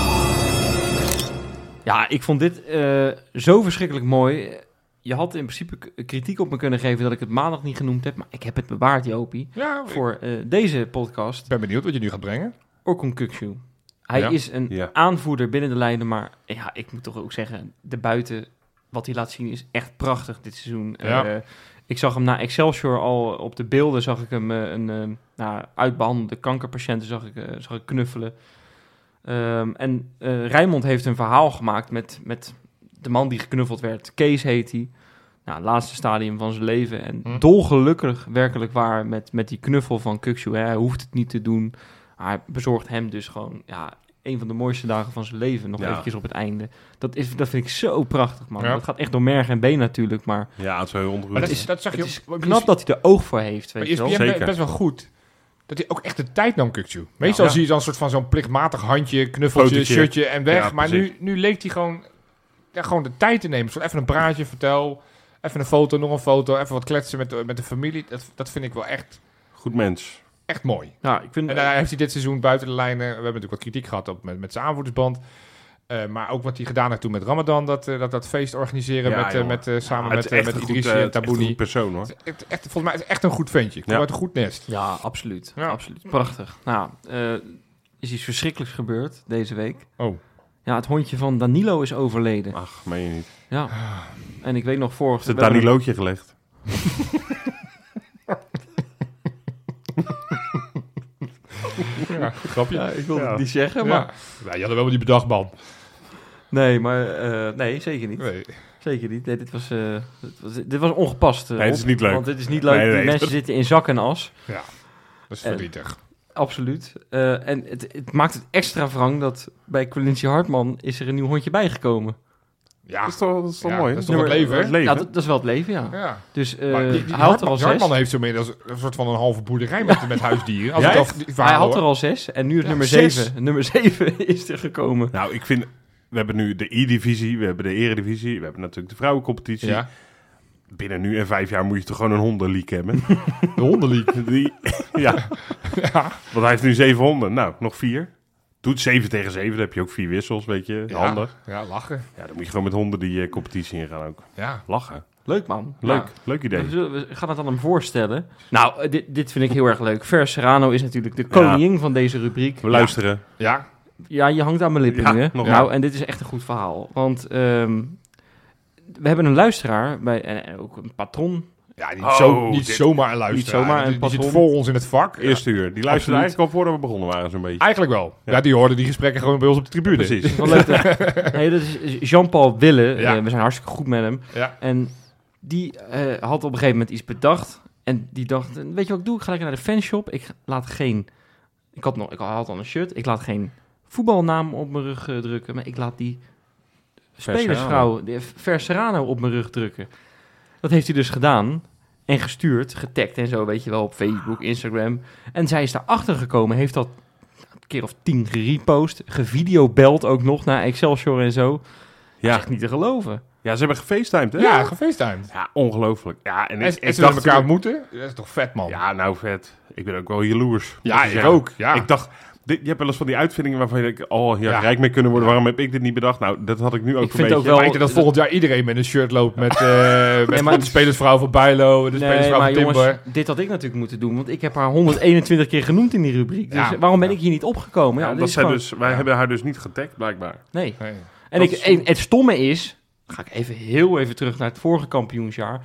Ja, ik vond dit zo verschrikkelijk mooi. Je had in principe kritiek op me kunnen geven dat ik het maandag niet genoemd heb. Maar ik heb het bewaard, Jopie, voor deze podcast. Ik ben benieuwd wat je nu gaat brengen. Orkun Kukçu. Hij is een aanvoerder binnen de lijnen. Maar ja, ik moet toch ook zeggen, de buiten, wat hij laat zien, is echt prachtig dit seizoen. Ja. Ik zag hem na Excelsior al op de beelden, zag ik hem een uitbehandelde kankerpatiënten zag ik knuffelen. En Rijnmond heeft een verhaal gemaakt met de man die geknuffeld werd. Kees heet hij. Nou, het laatste stadium van zijn leven. En dolgelukkig werkelijk waar met die knuffel van Kukçu. Hij hoeft het niet te doen. Hij bezorgt hem dus gewoon een van de mooiste dagen van zijn leven. Nog eventjes op het einde. Dat vind ik zo prachtig, man. Ja. Dat gaat echt door merg en been natuurlijk. Maar ja, het is wel heel ontroerend. Maar dat zag je het is knap dat hij er oog voor heeft. Weet je wel. ESPN best wel goed. Dat hij ook echt de tijd nam, Kukçu. Meestal zie je dan een soort van zo'n plichtmatig handje, knuffeltje, Fotootje. shirtje en weg. Ja, maar nu leek hij gewoon de tijd te nemen. Zo even een praatje, vertel. Even een foto, nog een foto. Even wat kletsen met de familie. Dat vind ik wel echt Goed mens. echt mooi. Nou, ik vind, En daar heeft hij dit seizoen buiten de lijnen... We hebben natuurlijk wat kritiek gehad met zijn aanvoerdersband. Maar ook wat hij gedaan heeft toen met Ramadan. Dat feest organiseren samen met Idrissi en Tabouni. Een persoon, hoor. Volgens mij is het echt een goed ventje. Komt uit een goed nest. ja, absoluut. Ja. Absoluut. Prachtig. Nou, is iets verschrikkelijks gebeurd deze week. Oh. Ja, het hondje van Danilo is overleden. Ach, meen je niet. Ja. En ik weet nog vorig... Is het Danilootje gelegd? Ja, grapje. Ja, ik wilde het niet zeggen, maar... Ja, je had wel die bedacht, man. Nee, maar... nee, zeker niet. Nee. Zeker niet. Nee, dit was ongepast. Nee, het is niet leuk. Want dit is niet leuk. Nee, Die mensen zitten in zak en as. Ja, dat is verdrietig. Absoluut. En het maakt het extra wrang dat bij Quincy Hartman is er een nieuw hondje bijgekomen. Ja, Dat is toch mooi? Dat is toch het leven, hè? Het leven. Ja, dat is wel het leven, ja. Ja. Dus Maar hij had er al 6. Hartman heeft zo meer als een soort van een halve boerderij met huisdieren. Als Ja, ik al echt? die Hij verhalen had er hoor. al 6 en nu is nummer 6. 7. Nummer 7 is er gekomen. Nou, ik vind... We hebben nu de E-divisie, we hebben de Eredivisie, we hebben natuurlijk de vrouwencompetitie. Ja. Binnen nu en 5 jaar moet je toch gewoon een hondenleague hebben? De hondenleague. Ja. Want hij heeft nu 7 honden. Nou, nog 4. Doet 7 tegen 7, dan heb je ook 4 wissels, weet je. Handig. Ja, lachen. Ja, dan moet je gewoon met honden die competitie ingaan ook. Ja. Lachen. Leuk, man. Leuk, Nou, leuk idee. we gaan het aan hem voorstellen. Nou, dit vind ik heel erg leuk. Ver Serrano is natuurlijk de koningin van deze rubriek. We luisteren. Ja. Ja, je hangt aan mijn lippen Ja, nu, hè? nog Nou, wel. en dit is echt een goed verhaal. Want we hebben een luisteraar, en ook een patron. Ja, niet dit- zomaar een luisteraar. Niet zomaar een die zit patron. voor ons in het vak. Eerste uur. Die luisterde Absoluut. eigenlijk al voordat we begonnen waren, zo'n beetje. Eigenlijk wel. Ja. Ja, die hoorden die gesprekken gewoon bij ons op de tribune. Precies. Wat leuk dat, nee, dat is Jean-Paul Wille. Ja. We zijn hartstikke goed met hem. Ja. En die had op een gegeven moment iets bedacht. En die dacht, weet je wat ik doe? Ik ga lekker naar de fanshop. Ik had al een shirt. Ik laat geen voetbalnaam op mijn rug drukken. Maar ik laat die spelersvrouw, Ver Serrano, op mijn rug drukken. Dat heeft hij dus gedaan. En gestuurd, getagd en zo, weet je wel, op Facebook, Instagram. En zij is daarachter gekomen, heeft dat een keer of 10 gerepost. Gevideobeld ook nog naar Excelsior en zo. Dat Ja. is echt niet te geloven. Ja, ze hebben gefacetimed, hè? Ja, gefacetimed. Ja, ongelooflijk. Ja, en ze willen elkaar ontmoeten. Dat is toch vet, man. Ja, nou vet. Ik ben ook wel jaloers. Ja, ik ook. Ja. Ik dacht, je hebt wel eens van die uitvindingen waarvan je denkt, rijk mee kunnen worden. Waarom heb ik dit niet bedacht? Nou, dat had ik nu ook een beetje. Ook wel, maar ik denk dat volgend jaar iedereen met een shirt loopt met de spelersvrouw van Bijlo, de spelersvrouw van Timber. Jongens, dit had ik natuurlijk moeten doen, want ik heb haar 121 keer genoemd in die rubriek. Dus waarom ben ik hier niet opgekomen? Ja, wij hebben haar dus niet getagd, blijkbaar. Nee. En het stomme is, ga ik heel even terug naar het vorige kampioensjaar.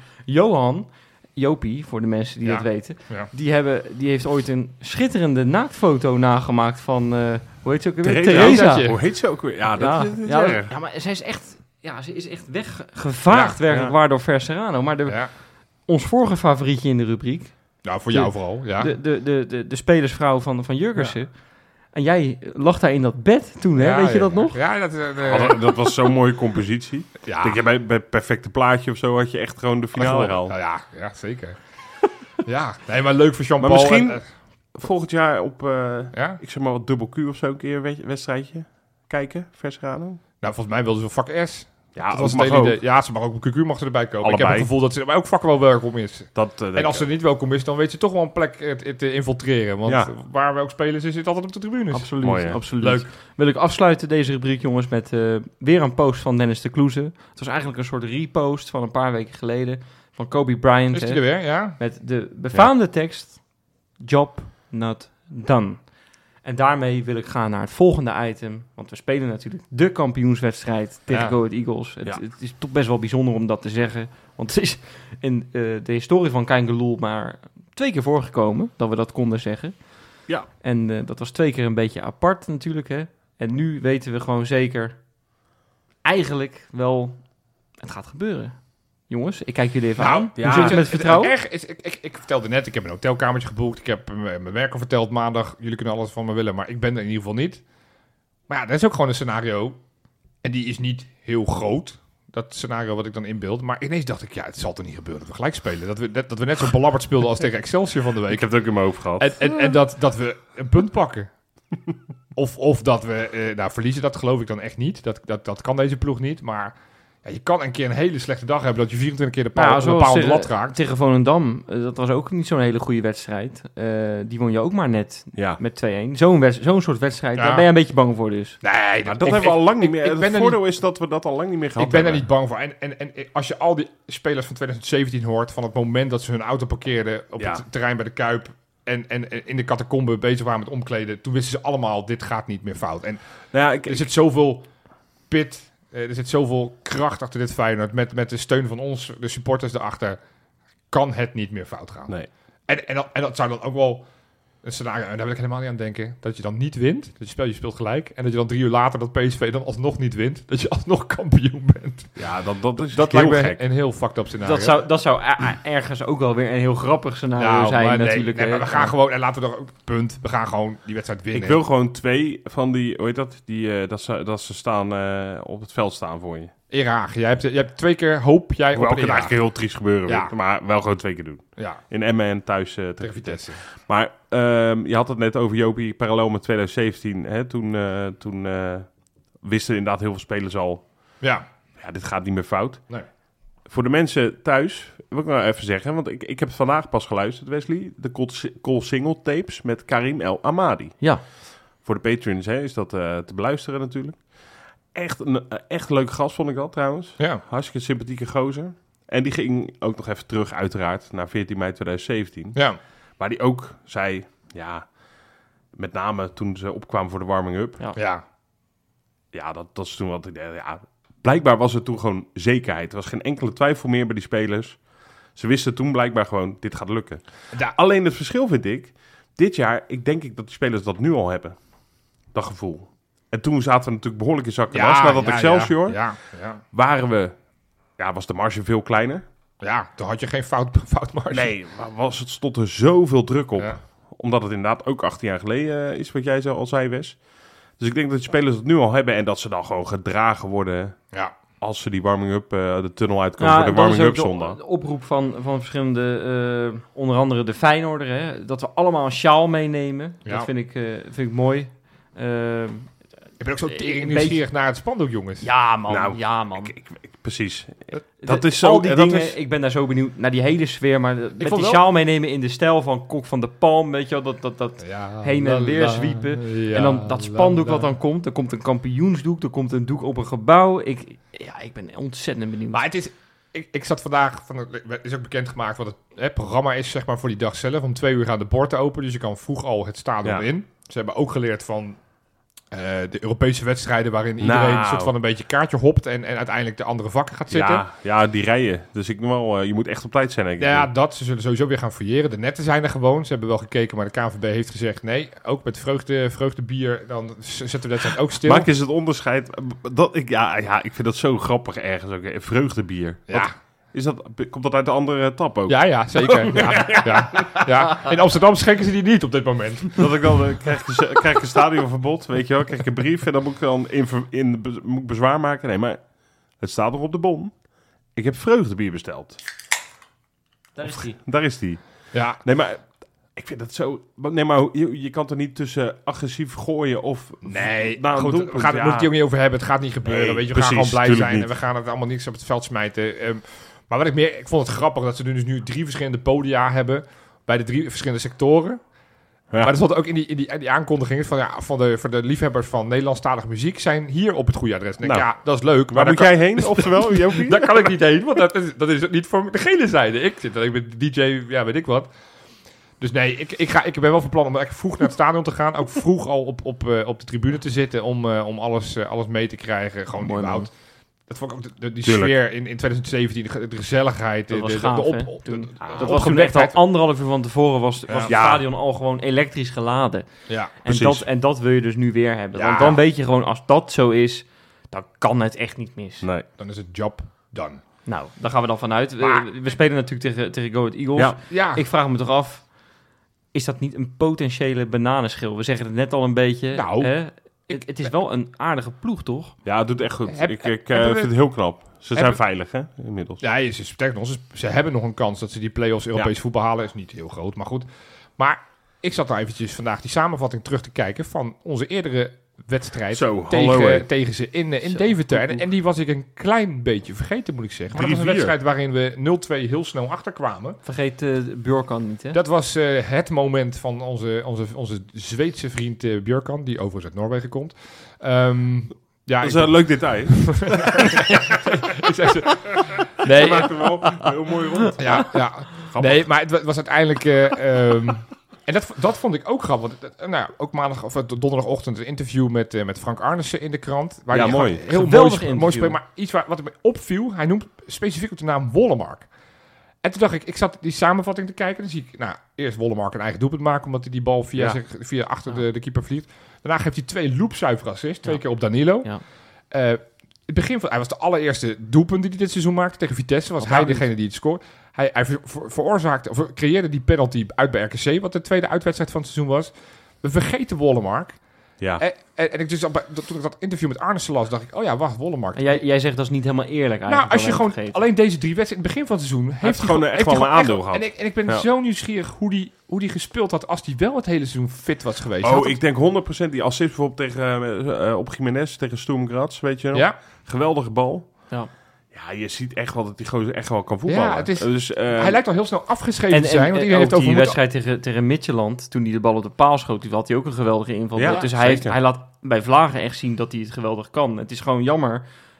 Jopie, voor de mensen die dat weten, die heeft ooit een schitterende naaktfoto nagemaakt van, hoe heet ze ook weer? Theresa. Hoe heet ze ook weer? Ja, dat is ja, maar zij is echt, ze is echt weggevaagd waardoor Verserano. Maar ons vorige favorietje in de rubriek. Nou, voor jou vooral, ja. De spelersvrouw van Jurgensen. Ja. En jij lag daar in dat bed toen, hè? Weet je dat nog? Ja, dat was zo'n mooie compositie. Ja. Denk je, bij Perfecte Plaatje of zo had je echt gewoon de finale al. Ja, zeker. Ja, nee, maar leuk voor Jean-Paul. Maar misschien volgend jaar op, ik zeg maar wat dubbel Q of zo een keer een wedstrijdje kijken, Verserano. Nou, volgens mij wilden ze vak S. Ja, dat mag ook. Ja, ze mag ook een QQ mag ze erbij komen. Allebei. Ik heb het gevoel dat ze bij elk vak wel welkom is. En als ze niet welkom is, dan weet ze toch wel een plek te infiltreren. Want waar we ook spelen, ze zit altijd op de tribunes. Absoluut, mooi, absoluut. Leuk. Wil ik afsluiten deze rubriek, jongens, met weer een post van Dennis de Kloeze. Het was eigenlijk een soort repost van een paar weken geleden van Kobe Bryant. Is die er weer, ja? Met de befaamde tekst, job not done. En daarmee wil ik gaan naar het volgende item. Want we spelen natuurlijk de kampioenswedstrijd tegen Go Ahead Eagles. Het is toch best wel bijzonder om dat te zeggen. Want het is in de historie van Kein Geloel maar 2 keer voorgekomen dat we dat konden zeggen. Ja. En dat was 2 keer een beetje apart natuurlijk. Hè? En nu weten we gewoon zeker eigenlijk wel, het gaat gebeuren. Jongens, ik kijk jullie even aan. Hoe zit je met vertrouwen? Ik vertelde net, ik heb een hotelkamertje geboekt. Ik heb mijn werker verteld maandag. Jullie kunnen alles van me willen, maar ik ben er in ieder geval niet. Maar ja, dat is ook gewoon een scenario. En die is niet heel groot. Dat scenario wat ik dan inbeeld. Maar ineens dacht ik, het zal toch niet gebeuren dat we gelijk spelen. Dat we net zo belabberd speelden als tegen Excelsior van de week. Ik heb het ook in mijn hoofd gehad. En dat we een punt pakken. Of dat we verliezen, dat geloof ik dan echt niet. Dat kan deze ploeg niet, maar je kan een keer een hele slechte dag hebben dat je 24 keer de paal de lat raakt. Tegen Volendam, dat was ook niet zo'n hele goede wedstrijd. Die won je ook maar net met 2-1. Zo'n soort wedstrijd, daar ben je een beetje bang voor dus. Nee, dat hebben we al lang niet meer. Het voordeel is dat we dat al lang niet meer gehad hebben. Ik ben er niet bang voor. En als je al die spelers van 2017 hoort, van het moment dat ze hun auto parkeerden op het terrein bij de Kuip en in de catacombe bezig waren met omkleden, toen wisten ze allemaal, dit gaat niet meer fout. En er zit zoveel pit. Er zit zoveel kracht achter dit Feyenoord. Met de steun van ons, de supporters erachter, kan het niet meer fout gaan. Nee. En dat zou dan ook wel een scenario, en daar wil ik helemaal niet aan denken, dat je dan niet wint. Dat je speelt gelijk. En dat je dan 3 uur later dat PSV dan alsnog niet wint. Dat je alsnog kampioen bent. Ja, dat lijkt me een heel fucked up scenario. Dat zou ergens ook wel weer een heel grappig scenario zijn natuurlijk. Nee, maar we gaan gewoon, en laten we er ook, punt, we gaan gewoon die wedstrijd winnen. Ik wil gewoon 2 van die, hoe heet dat? Dat ze staan op het veld staan voor je. Eraag. Jij hebt 2 keer hoop jij op een kan eigenlijk heel triest gebeuren, maar wel gewoon 2 keer doen. Ja. In Emmen en thuis tegen Vitesse. Maar je had het net over Jopie, parallel met 2017. Hè, toen wisten inderdaad heel veel spelers al, dit gaat niet meer fout. Nee. Voor de mensen thuis, wil ik nou even zeggen, want ik heb het vandaag pas geluisterd, Wesley. De Col Single tapes met Karim El Amadi. Ja. Voor de patrons is dat te beluisteren natuurlijk. Echt leuke gast vond ik dat trouwens. Ja. Hartstikke sympathieke gozer. En die ging ook nog even terug uiteraard naar 14 mei 2017. Ja. Waar die ook zei, met name toen ze opkwamen voor de warming-up. Ja, dat is toen wat ik dacht, blijkbaar was er toen gewoon zekerheid. Er was geen enkele twijfel meer bij die spelers. Ze wisten toen blijkbaar gewoon, dit gaat lukken. Alleen het verschil vind ik, dit jaar, ik denk dat die spelers dat nu al hebben. Dat gevoel. En toen zaten we natuurlijk behoorlijk in zakken. Na dat Excelsior was de marge veel kleiner. Ja, toen had je geen foutmarge. Nee, maar stond er zoveel druk op. Ja. Omdat het inderdaad ook 18 jaar geleden is, wat jij al zei, Wes. Dus ik denk dat de spelers het nu al hebben en dat ze dan gewoon gedragen worden als ze die warming-up, de tunnel uitkomen voor de warming-up zondag. De oproep van verschillende, onder andere de Feyenoorder, hè, dat we allemaal een sjaal meenemen. Ja. Dat vind ik mooi. Ik ben ook zo tering nieuwsgierig naar het spandoek, jongens. Ja, man. Ik precies. Dat is zo. Al die dingen, ik ben daar zo benieuwd naar die hele sfeer. Maar met die sjaal meenemen in de stijl van Kok van de Palm, weet je wel, dat heen en weer zwiepen. Ja, en dan dat spandoek wat dan komt. Er komt een kampioensdoek, er komt een doek op een gebouw. Ik ben ontzettend benieuwd. Maar het is... Ik zat vandaag, het is ook bekendgemaakt wat het programma is, zeg maar, voor die dag zelf. Om 2 uur gaan de poorten open, dus je kan vroeg al het stadion in. Ze hebben ook geleerd van de Europese wedstrijden waarin iedereen een soort van een beetje kaartje hopt en uiteindelijk de andere vakken gaat zitten. Ja, die rijen. Dus ik noem wel, je moet echt op tijd zijn. Ze zullen sowieso weer gaan fouilleren. De netten zijn er gewoon. Ze hebben wel gekeken, maar de KNVB heeft gezegd nee. Ook met vreugdebier, dan zetten we dat ook stil. Maak eens het onderscheid. Ik vind dat zo grappig ergens ook. Vreugdebier. Ja. Komt dat uit de andere tap ook? Ja, zeker. Ja. In Amsterdam schenken ze die niet op dit moment. Dat ik dan krijg ik een stadionverbod, weet je wel. Krijg ik een brief en dan moet ik dan moet ik bezwaar maken. Nee, maar het staat nog op de bon. Ik heb vreugdebier besteld. Daar is die. Ja. Nee, maar ik vind dat zo... Nee, maar je kan er niet tussen agressief gooien of... Nee, goed, moet het hier ook niet over hebben. Het gaat niet gebeuren. Weet je, we gaan gewoon blij zijn niet. En we gaan het allemaal niks op het veld smijten. Maar wat ik vond het grappig dat ze dus nu 3 verschillende podia hebben bij de 3 verschillende sectoren. Ja. Maar er stond ook in die aankondiging voor de liefhebbers van Nederlandstalige muziek zijn hier op het goede adres. Dan denk ik, dat is leuk. Waar moet jij heen? Oftewel, daar kan ik niet heen, want dat is niet voor de gele zijde. Ik ben DJ, weet ik wat. Dus nee, ik ben wel van plan om vroeg naar het stadion te gaan. Ook vroeg al op de tribune te zitten om alles mee te krijgen. Gewoon mooi oud. Dat vond ik ook die sfeer in 2017, de gezelligheid. Dat was gaaf, dat was toen echt al 1,5 uur van tevoren was het stadion al gewoon elektrisch geladen. Ja, en dat wil je dus nu weer hebben. Ja. Want dan weet je gewoon, als dat zo is, dan kan het echt niet mis. Nee. Dan is het job done. Nou, daar gaan we dan vanuit. We spelen natuurlijk tegen Go Ahead Eagles. Ja. Ik vraag me toch af, is dat niet een potentiële bananenschil? We zeggen het net al een beetje. Nou... Het is wel een aardige ploeg, toch? Ja, het doet echt goed. Ik vind het heel knap. Ze zijn veilig, hè, inmiddels. Ja, ze hebben nog een kans dat ze die play-offs Europees voetbal halen. Is niet heel groot, maar goed. Maar ik zat nou eventjes vandaag die samenvatting terug te kijken van onze eerdere wedstrijd tegen ze in Deventer. En die was ik een klein beetje vergeten, moet ik zeggen. Maar dat was een wedstrijd waarin we 0-2 heel snel achterkwamen. Vergeet Björkan niet, hè? Dat was het moment van onze Zweedse vriend Björkan, die overigens uit Noorwegen komt. Dat is een leuk detail. Nee, maakt hem wel heel mooi rond. Ja. Nee, maar het was uiteindelijk... En dat vond ik ook grappig. Ook maandag of donderdagochtend een interview met Frank Arnissen in de krant. Waar hij mooi. Heel mooi spreekt. Maar iets wat me opviel, hij noemt specifiek op de naam Wollemark. En toen dacht ik zat die samenvatting te kijken. Dan zie ik, eerst Wollemark een eigen doelpunt maken, omdat hij die bal via achter de keeper vliegt. Daarna geeft hij 2 loopzuivere assists, 2 keer op Danilo. Ja. Het begin van, hij was de allereerste doelpunt die hij dit seizoen maakte tegen Vitesse. Was hij degene die het scoort. Hij creëerde die penalty uit bij RKC, wat de tweede uitwedstrijd van het seizoen was. We vergeten Wollemark. Ja. En ik toen ik dat interview met Arnissen las, dacht ik, wacht, Wollemark. En jij zegt dat is niet helemaal eerlijk eigenlijk. Nou, als je gewoon alleen deze 3 wedstrijden in het begin van het seizoen heeft hij gewoon echt wel een aandeel gehad. En ik ben zo nieuwsgierig hoe die gespeeld had als hij wel het hele seizoen fit was geweest. Ik denk 100% die assist bijvoorbeeld op Jiménez tegen Sturm Graz, weet je nog? Ja. Geweldige bal. Ja. Ja, je ziet echt wel dat die gozer echt wel kan voetballen. Ja, hij lijkt al heel snel afgeschreven te zijn. Want iedereen heeft over die wedstrijd tegen Midtjylland, toen hij de bal op de paal schoot, had hij ook een geweldige inval. Ja, dus hij laat bij Vlagen echt zien dat hij het geweldig kan. Het is gewoon jammer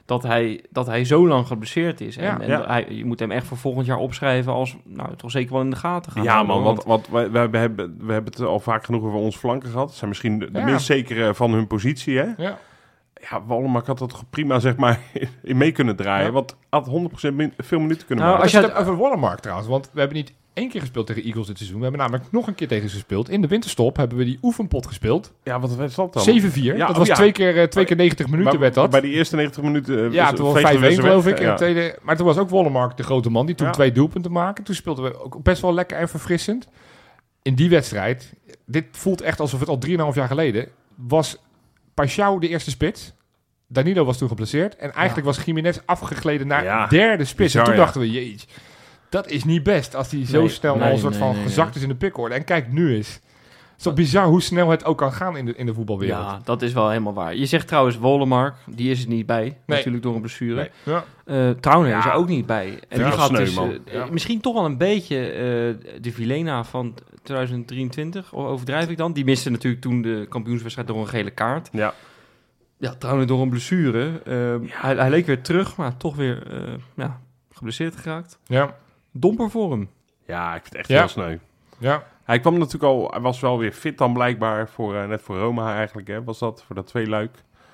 dat hij zo lang geblesseerd is. Je moet hem echt voor volgend jaar opschrijven als, toch zeker wel in de gaten gaan. Ja, man, want we hebben het al vaak genoeg over ons flanken gehad. Ze zijn misschien de minst zekere van hun positie, hè? Ja. Ja, Wollemark had dat prima, zeg maar, in mee kunnen draaien. Want had 100% veel minuten kunnen maken. Als je het over Wollemark trouwens, want we hebben niet 1 keer gespeeld tegen Eagles dit seizoen. We hebben namelijk nog een keer tegen ze gespeeld. In de winterstop hebben we die oefenpot gespeeld. Ja, wat werd dat dan? 7-4. Ja, dat was 2 keer 90 minuten werd dat. Bij die eerste 90 minuten... toen was 5-1 geloof ik. Ja. Tweede, maar toen was ook Wollemark de grote man die toen 2 doelpunten maakte. Toen speelden we ook best wel lekker en verfrissend. In die wedstrijd, dit voelt echt alsof het al 3,5 jaar geleden, was Paixão de eerste spits. Danilo was toen geblesseerd. En eigenlijk was Jiménez afgegleden naar derde spits. Bizar, en toen dachten we, dat is niet best als hij zo snel al een soort van gezakt is in de pickorde. En kijk nu eens. is toch bizar hoe snel het ook kan gaan in de voetbalwereld. Ja, dat is wel helemaal waar. Je zegt trouwens Wollemark, die is er niet bij. Natuurlijk door een blessure. Nee. Ja. Trauner is er ook niet bij. En die gaat dus Ja. misschien toch wel een beetje de Vilena van 2023, of overdrijf ik dan? Die miste natuurlijk toen de kampioenswedstrijd door een gele kaart. Ja. Ja, Trauner door een blessure. Hij leek weer terug, maar toch weer geblesseerd geraakt. Ja. Domper voor hem. Ja, ik vind het echt heel sneu. Ja. Hij kwam natuurlijk hij was wel weer fit dan blijkbaar, net voor Roma eigenlijk, hè, was dat, voor dat tweeluik.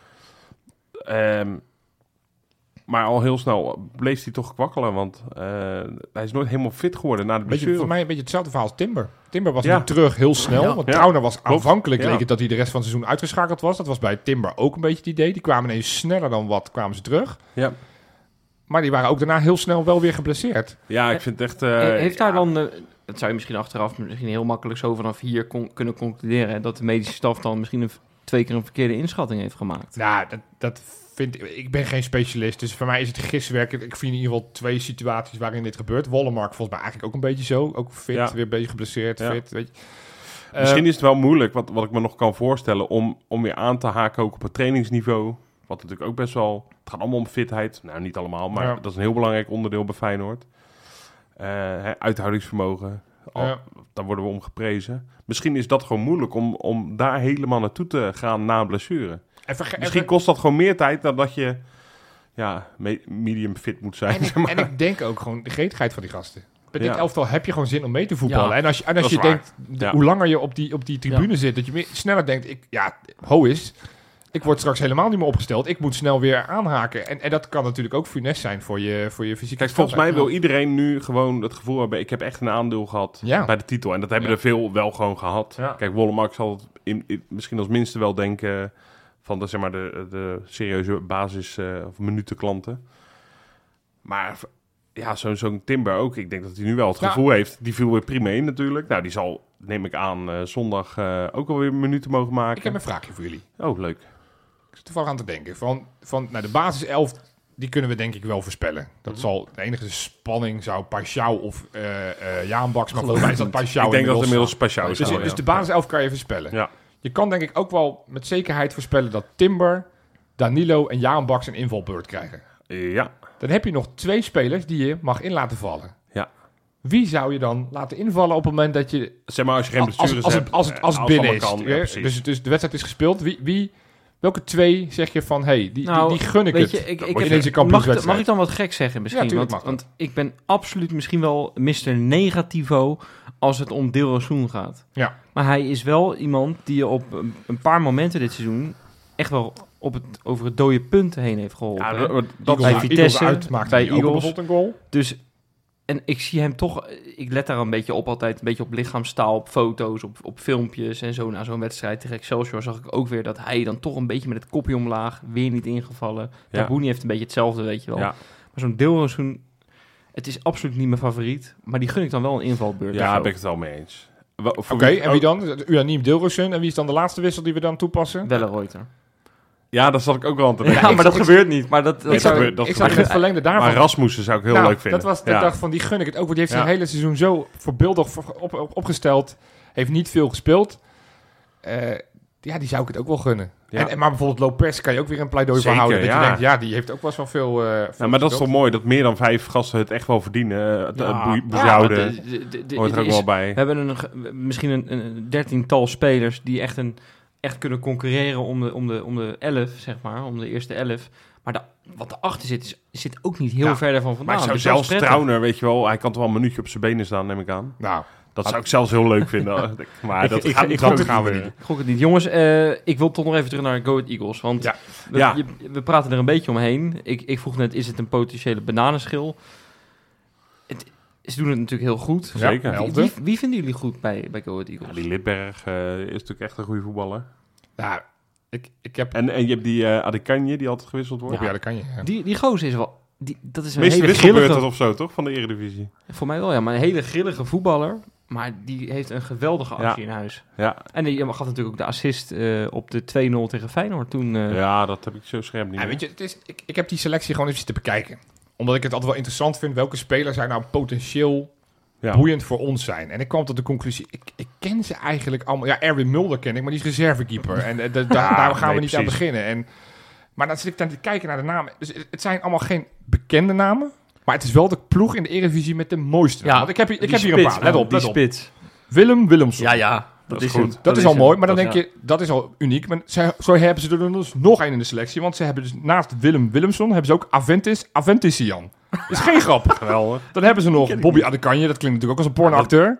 Maar al heel snel bleef hij toch kwakkelen, want hij is nooit helemaal fit geworden na de blessure. Voor mij een beetje hetzelfde verhaal als Timber. Timber was nu terug heel snel, want Trauner was aanvankelijk leek het dat hij de rest van het seizoen uitgeschakeld was. Dat was bij Timber ook een beetje het idee. Die kwamen ineens sneller dan wat, kwamen ze terug. Ja. Maar die waren ook daarna heel snel wel weer geblesseerd. Ja, ik vind het echt... heeft daar dan... dat zou je misschien achteraf misschien heel makkelijk zo vanaf hier kunnen concluderen. Hè, dat de medische staf dan misschien 2 keer een verkeerde inschatting heeft gemaakt. Nou, dat vind ik ben geen specialist, dus voor mij is het giswerk. Ik vind in ieder geval 2 situaties waarin dit gebeurt. Wollemark volgens mij eigenlijk ook een beetje zo. Ook fit, weer een beetje geblesseerd, fit. Weet je. Misschien is het wel moeilijk, wat ik me nog kan voorstellen, om weer aan te haken ook op het trainingsniveau. Wat natuurlijk ook best wel... Het gaat allemaal om fitheid. Nou, niet allemaal, maar dat is een heel belangrijk onderdeel bij Feyenoord. Uithoudingsvermogen. Daar worden we om geprezen. Misschien is dat gewoon moeilijk om daar helemaal naartoe te gaan na een blessure. Misschien kost dat gewoon meer tijd dan dat je medium fit moet zijn. En ik denk ook gewoon de gretigheid van die gasten. Bij dit elftal heb je gewoon zin om mee te voetballen. Ja. En als je denkt, hoe langer je op die tribune zit, dat je sneller denkt, ik word straks helemaal niet meer opgesteld. Ik moet snel weer aanhaken. En dat kan natuurlijk ook funest zijn voor je fysieke... Kijk, volgens mij wil iedereen nu gewoon het gevoel hebben... ik heb echt een aandeel gehad bij de titel. En dat hebben er veel wel gewoon gehad. Ja. Kijk, Wollemark zal het misschien als minste wel denken... van de serieuze basis- of minutenklanten. Maar ja, zo'n Timber ook. Ik denk dat hij nu wel het gevoel heeft... die viel weer prima in natuurlijk. Nou, die zal, neem ik aan, zondag ook alweer minuten mogen maken. Ik heb een vraagje voor jullie. Oh, leuk. Ik zit toevallig aan te denken. Van de basis 11, die kunnen we denk ik wel voorspellen. Dat zal de enige spanning zou Paixão of Jaan Baks, maar volgens mij is dat Paixão. Ik denk dat het inmiddels Paixão is. Dus de basis 11 kan je voorspellen. Ja. Je kan denk ik ook wel met zekerheid voorspellen dat Timber, Danilo en Jaan Baks een invalbeurt krijgen. Ja. Dan heb je nog 2 spelers die je mag in laten vallen. Ja. Wie zou je dan laten invallen op het moment dat je... Zeg maar als je geen blessures hebt. Als het binnen is. Dus de wedstrijd is gespeeld. Welke 2 zeg je van, die gun ik het? Mag ik dan wat gek zeggen misschien? Ja, want ik ben absoluut misschien wel Mr. Negativo als het om Dilrosun gaat. Ja. Maar hij is wel iemand die je op een paar momenten dit seizoen echt wel over het dode punt heen heeft geholpen. Ja, dat bij Vitesse, bij Eagles. Een goal. Dus... En ik zie hem toch... Ik let daar een beetje op altijd. Een beetje op lichaamstaal, op foto's, op filmpjes en zo. Na zo'n wedstrijd tegen Excelsior zag ik ook weer... dat hij dan toch een beetje met het kopje omlaag... weer niet ingevallen. Ja. Tabouni heeft een beetje hetzelfde, weet je wel. Ja. Maar zo'n Dilrosun... Het is absoluut niet mijn favoriet. Maar die gun ik dan wel een invalbeurt. Ja, daar ben ik het wel mee eens. Oké, en wie dan? Unaniem Dilrosun. En wie is dan de laatste wissel die we dan toepassen? Wellenreuter. Ja, dat zat ik ook wel aan te denken. Ja, maar dat gebeurt niet. Maar ik zou het verlengde daarvan... Maar Rasmussen zou ik heel leuk vinden. Dat was de dag van die gun ik het ook. Want die heeft zijn hele seizoen zo voorbeeldig opgesteld. Heeft niet veel gespeeld. Die zou ik het ook wel gunnen. Ja. Maar bijvoorbeeld Lopez kan je ook weer een pleidooi voor houden. Dat je denkt, die heeft ook wel veel maar dat is toch mooi, dat meer dan 5 gasten het echt wel verdienen. Boezoude hoort er ook wel bij. We hebben misschien een 13-tal spelers die echt kunnen concurreren om de 11, zeg maar. Om de eerste 11. Maar wat erachter zit ook niet heel ver daarvan vandaan. Maar zelfs Trauner, weet je wel, hij kan toch wel een minuutje op zijn benen staan, neem ik aan. Nou... Dat zou ik zelfs heel leuk vinden. Maar dat gaan we niet. Ik gok het niet. Jongens, ik wil toch nog even terug naar Go Ahead Eagles. Want we praten er een beetje omheen. Ik vroeg net, is het een potentiële bananenschil? Ze doen het natuurlijk heel goed. Zeker. Wie vinden jullie goed bij Go Ahead Eagles? Ja, die Lidberg is natuurlijk echt een goede voetballer. Ja, ik heb... En je hebt die Adekanje die altijd gewisseld wordt. Ja, Adekanje. Ja. Die gozer is wel... Dat is een meeste hele wisselbeurt of zo, toch? Van de Eredivisie. Voor mij wel, ja. Maar een hele grillige voetballer. Maar die heeft een geweldige actie in huis. Ja. En die gaf natuurlijk ook de assist op de 2-0 tegen Feyenoord toen. Ja, dat heb ik zo scherp niet meer. Weet je, ik heb die selectie gewoon even te bekijken. Omdat ik het altijd wel interessant vind. Welke spelers zijn nou potentieel boeiend voor ons zijn. En ik kwam tot de conclusie, ik ken ze eigenlijk allemaal. Ja, Erwin Mulder ken ik, maar die is reservekeeper. En daar gaan we niet aan beginnen. Maar dan zit ik dan te kijken naar de namen. Dus het zijn allemaal geen bekende namen. Maar het is wel de ploeg in de Eredivisie met de mooiste namen. Want ik heb hier een paar. Let op. Spits. Willem Willemsson. Ja. Dat is goed. Dat is al mooi, maar dan denk je, dat is al uniek. Maar zo hebben ze er dus nog één in de selectie. Want ze hebben dus naast Willem Willemson hebben ze ook Aventisian. Dat is geen grap. Geweldig. Dan hebben ze nog Bobby Adekanje. Dat klinkt natuurlijk ook als een pornoacteur.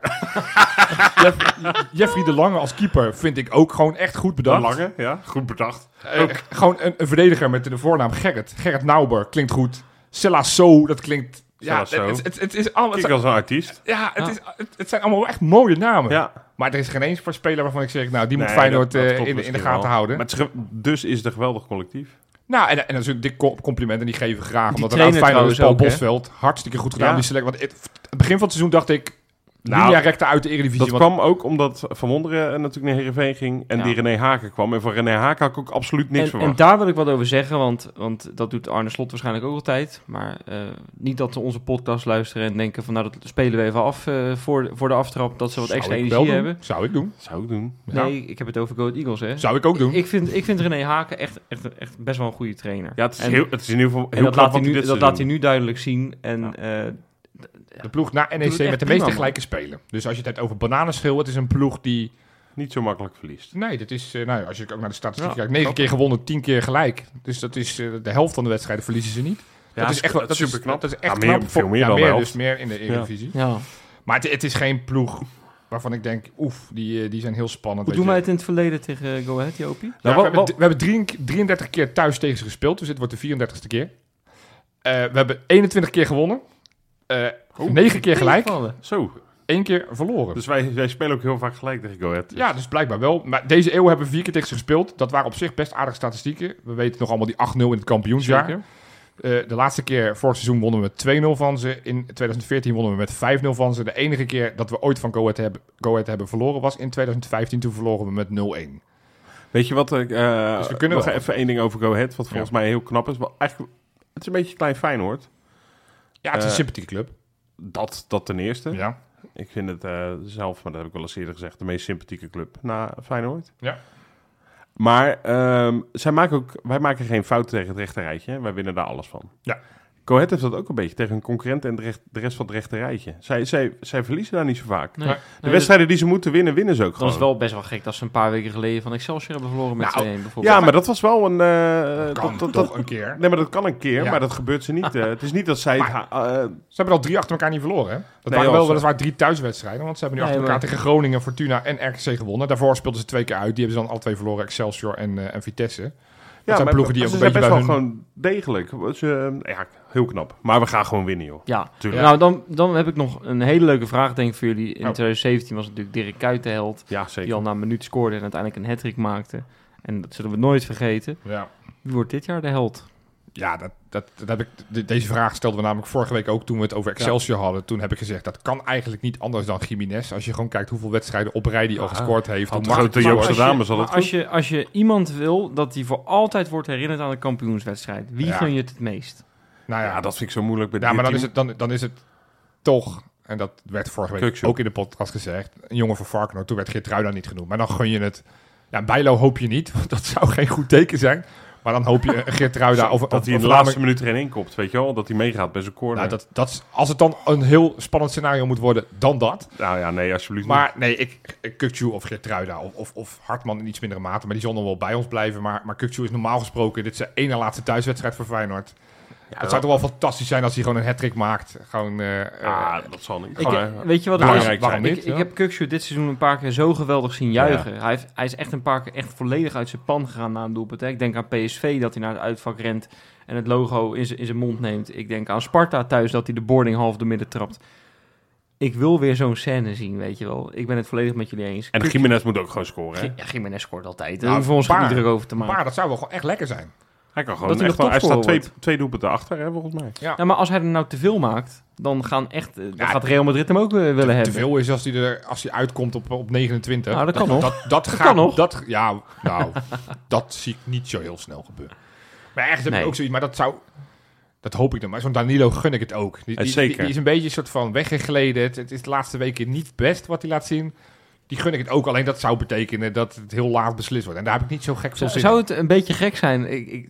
Jeffrey de Lange als keeper vind ik ook gewoon echt goed bedacht. De Lange, ja. Goed bedacht. Gewoon een verdediger met de voornaam Gerrit. Gerrit Nauber klinkt goed. Selasso, dat klinkt... Ja, het is allemaal... Klinkt als een artiest. Ja, het zijn allemaal echt mooie namen. Ja. Maar er is geen eens voor speler waarvan ik zeg, nou, die moet Feyenoord in de gaten houden. Maar dus is het een geweldig collectief. Nou, en dat is een dik compliment en die geven we graag. Omdat een Feyenoord is Paul Bosveld. Hartstikke goed gedaan, die select. Want het begin van het seizoen dacht ik... Linea recta uit de Eredivisie. Dat kwam ook omdat Van Wonderen natuurlijk naar Heerenveen ging en die René Haken kwam. En voor René Haken had ik ook absoluut niks verwacht. En daar wil ik wat over zeggen, want dat doet Arne Slot waarschijnlijk ook altijd. Maar niet dat ze onze podcast luisteren en denken van nou, dat spelen we even af voor de aftrap, dat ze wat extra energie hebben. Zou ik doen. Nee, ik heb het over Go Ahead Eagles, hè. Zou ik ook doen. Ik vind René Haken echt best wel een goede trainer. Ja, het is in ieder geval heel knap dat laat hij nu duidelijk zien. En de ploeg na NEC met de meeste gelijke spelen. Dus als je het hebt over bananenschil, het is een ploeg die... niet zo makkelijk verliest. Nee, dat is... als je ook naar de statistiek kijkt, 9 keer gewonnen, 10 keer gelijk. Dus dat is de helft van de wedstrijden verliezen ze niet. Ja, dat is echt dat super knap. Dat is echt knap. Veel meer dan meer, dus meer in de Eredivisie. Ja. Maar het is geen ploeg waarvan ik denk, die zijn heel spannend. Hoe doen wij het in het verleden tegen Go Ahead, Jopie? We hebben 33 keer thuis tegen ze gespeeld, dus dit wordt de 34ste keer. We hebben 21 keer gewonnen. 9 keer gelijk. Zo. 1 keer verloren. Dus wij spelen ook heel vaak gelijk tegen Go Ahead. Ja, dus blijkbaar wel. Maar deze eeuw hebben we 4 keer tegen ze gespeeld. Dat waren op zich best aardige statistieken. We weten nog allemaal die 8-0 in het kampioensjaar. De laatste keer, vorig seizoen, wonnen we 2-0 van ze. In 2014 wonnen we met 5-0 van ze. De enige keer dat we ooit van Go Ahead hebben verloren was in 2015. Toen verloren we met 0-1. Weet je wat? Dus we kunnen nog even één ding over Go Ahead, wat volgens mij heel knap is. Wel, eigenlijk, het is een beetje klein Feyenoord. Ja, het is een sympathieke club. Dat ten eerste. Ja. Ik vind het zelf, maar dat heb ik wel eens eerder gezegd, de meest sympathieke club na Feyenoord. Ja. Maar wij maken geen fouten tegen het rechterrijtje. Wij winnen daar alles van. Ja. Go Ahead heeft dat ook een beetje tegen hun concurrent en de rest van het rechterrijtje. Zij verliezen daar niet zo vaak. Nee. De wedstrijden die ze moeten winnen, winnen ze ook gewoon. Dat is wel best wel gek dat ze een paar weken geleden van Excelsior hebben verloren met 2-1 bijvoorbeeld. Ja, maar dat was wel een... dat een keer. Nee, maar dat kan een keer, maar dat gebeurt ze niet. Het is niet dat zij... ze hebben al 3 achter elkaar niet verloren, hè? Dat waren weliswaar 3 thuiswedstrijden, want ze hebben nu achter elkaar tegen Groningen, Fortuna en RKC gewonnen. Daarvoor speelden ze 2 keer uit. Die hebben ze dan alle 2 verloren, Excelsior en Vitesse. Dat zijn ploegen die ook een beetje best wel gewoon degelijk. Heel knap. Maar we gaan gewoon winnen, joh. Ja, tuurlijk. Nou dan heb ik nog een hele leuke vraag, denk ik, voor jullie. In 2017 was natuurlijk Dirk Kuyt de held. Ja, zeker. Die al na een minuut scoorde en uiteindelijk een hat-trick maakte. En dat zullen we nooit vergeten. Ja. Wie wordt dit jaar de held? Ja, dat heb ik. Deze vraag stelden we namelijk vorige week ook toen we het over Excelsior hadden. Toen heb ik gezegd, dat kan eigenlijk niet anders dan Gimenez. Als je gewoon kijkt hoeveel wedstrijden op rij die al gescoord heeft. Als je iemand wil dat hij voor altijd wordt herinnerd aan de kampioenswedstrijd, wie gun je het meest? Nou ja, dat vind ik zo moeilijk. Dan is het toch, en dat werd vorige week ook in de podcast gezegd, een jongen van Varkenoord. Toen werd Geertruida niet genoemd. Maar dan gun je het. Ja, Bijlo hoop je niet, want dat zou geen goed teken zijn. Maar dan hoop je Geertruida dat hij in de laatste minuut erin inkopt, weet je wel? Dat hij meegaat bij zijn corner. Nou, als het dan een heel spannend scenario moet worden, dan dat. Nou ja, nee, alsjeblieft niet. Maar nee, Kukçu of Geertruida of Hartman in iets mindere mate, maar die zullen nog wel bij ons blijven. Maar Kukçu is normaal gesproken, dit is zijn ene laatste thuiswedstrijd voor Feyenoord. Ja, het zou toch wel fantastisch zijn als hij gewoon een hat-trick maakt. Gewoon, dat zal niet. Weet je wat het is? Waarom niet? Ik heb Kukçu dit seizoen een paar keer zo geweldig zien juichen. Ja. Hij is echt een paar keer echt volledig uit zijn pan gegaan na een doelpunt. Hè. Ik denk aan PSV dat hij naar het uitvak rent en het logo in zijn mond neemt. Ik denk aan Sparta thuis dat hij de boarding half door midden trapt. Ik wil weer zo'n scène zien, weet je wel. Ik ben het volledig met jullie eens. En Gimenez moet ook gewoon scoren, hè? Ja, Gimenez scoort altijd. Daar hoeven we ons niet druk over te maken. Maar dat zou wel gewoon echt lekker zijn. Hij kan gewoon echt wel, hij staat twee doelpunten achter, hè, volgens mij. Ja, maar als hij er nou te veel maakt, dan gaat Real Madrid hem ook willen hebben. Te veel is als hij uitkomt op 29. Nou, dat kan nog. Dat kan nog. Dat zie ik niet zo heel snel gebeuren. Maar ergens heb ik ook zoiets, maar dat zou... Dat hoop ik dan. Maar zo'n Danilo gun ik het ook. Die is een beetje een soort van weggegleden. Het is de laatste weken niet best wat hij laat zien. Die gun ik het ook. Alleen dat zou betekenen dat het heel laat beslist wordt. En daar heb ik niet zo gek veel zin in. Zou het een beetje gek zijn?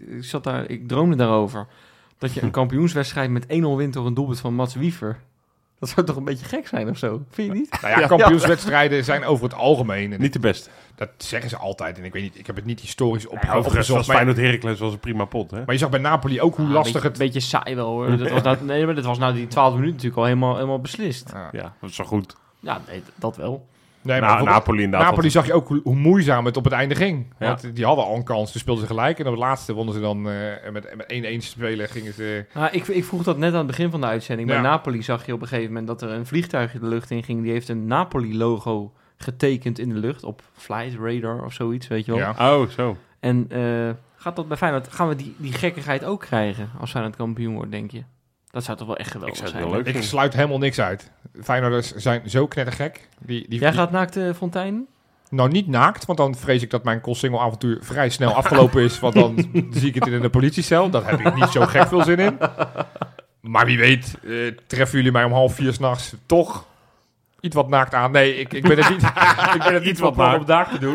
Ik droomde daarover. Dat je een kampioenswedstrijd met 1-0 wint door een doelpunt van Mats Wiever. Dat zou toch een beetje gek zijn of zo? Vind je niet? Nou ja, kampioenswedstrijden zijn over het algemeen... Niet de beste. Dat zeggen ze altijd. En ik weet niet, ik heb het niet historisch overigens was Feyenoord-Heracles was een prima pot, hè? Maar je zag bij Napoli ook hoe lastig het... Een beetje saai wel, hoor. Dat was nou die 12 minuten natuurlijk al helemaal beslist. Ja, dat is wel goed. Ja, nee, dat wel. Nee, maar Napoli zag je ook hoe moeizaam het op het einde ging. Ja. Want die hadden al een kans, toen speelden ze gelijk. En op het laatste wonnen ze dan met 1-1 spelen. Gingen ze... Nou, ik vroeg dat net aan het begin van de uitzending. Bij Napoli zag je op een gegeven moment dat er een vliegtuig de lucht in ging. Die heeft een Napoli-logo getekend in de lucht op Flight Radar of zoiets, weet je wel. Ja. Oh, zo. En gaat dat bij Feyenoord, gaan we die gekkigheid ook krijgen als Feyenoord kampioen wordt, denk je? Dat zou toch wel echt geweldig zijn. Ik sluit helemaal niks uit. Feyenoorders zijn zo knettergek. Jij gaat naakt de fontein? Nou, niet naakt, want dan vrees ik dat mijn Koolsingel-avontuur vrij snel afgelopen is. Want dan zie ik het in de politiecel. Daar heb ik niet zo gek veel zin in. Maar wie weet, treffen jullie mij om 3:30 s'nachts toch iets wat naakt aan. Nee, ik ben het niet. Ik ben het niet wat plan om naakt te doen.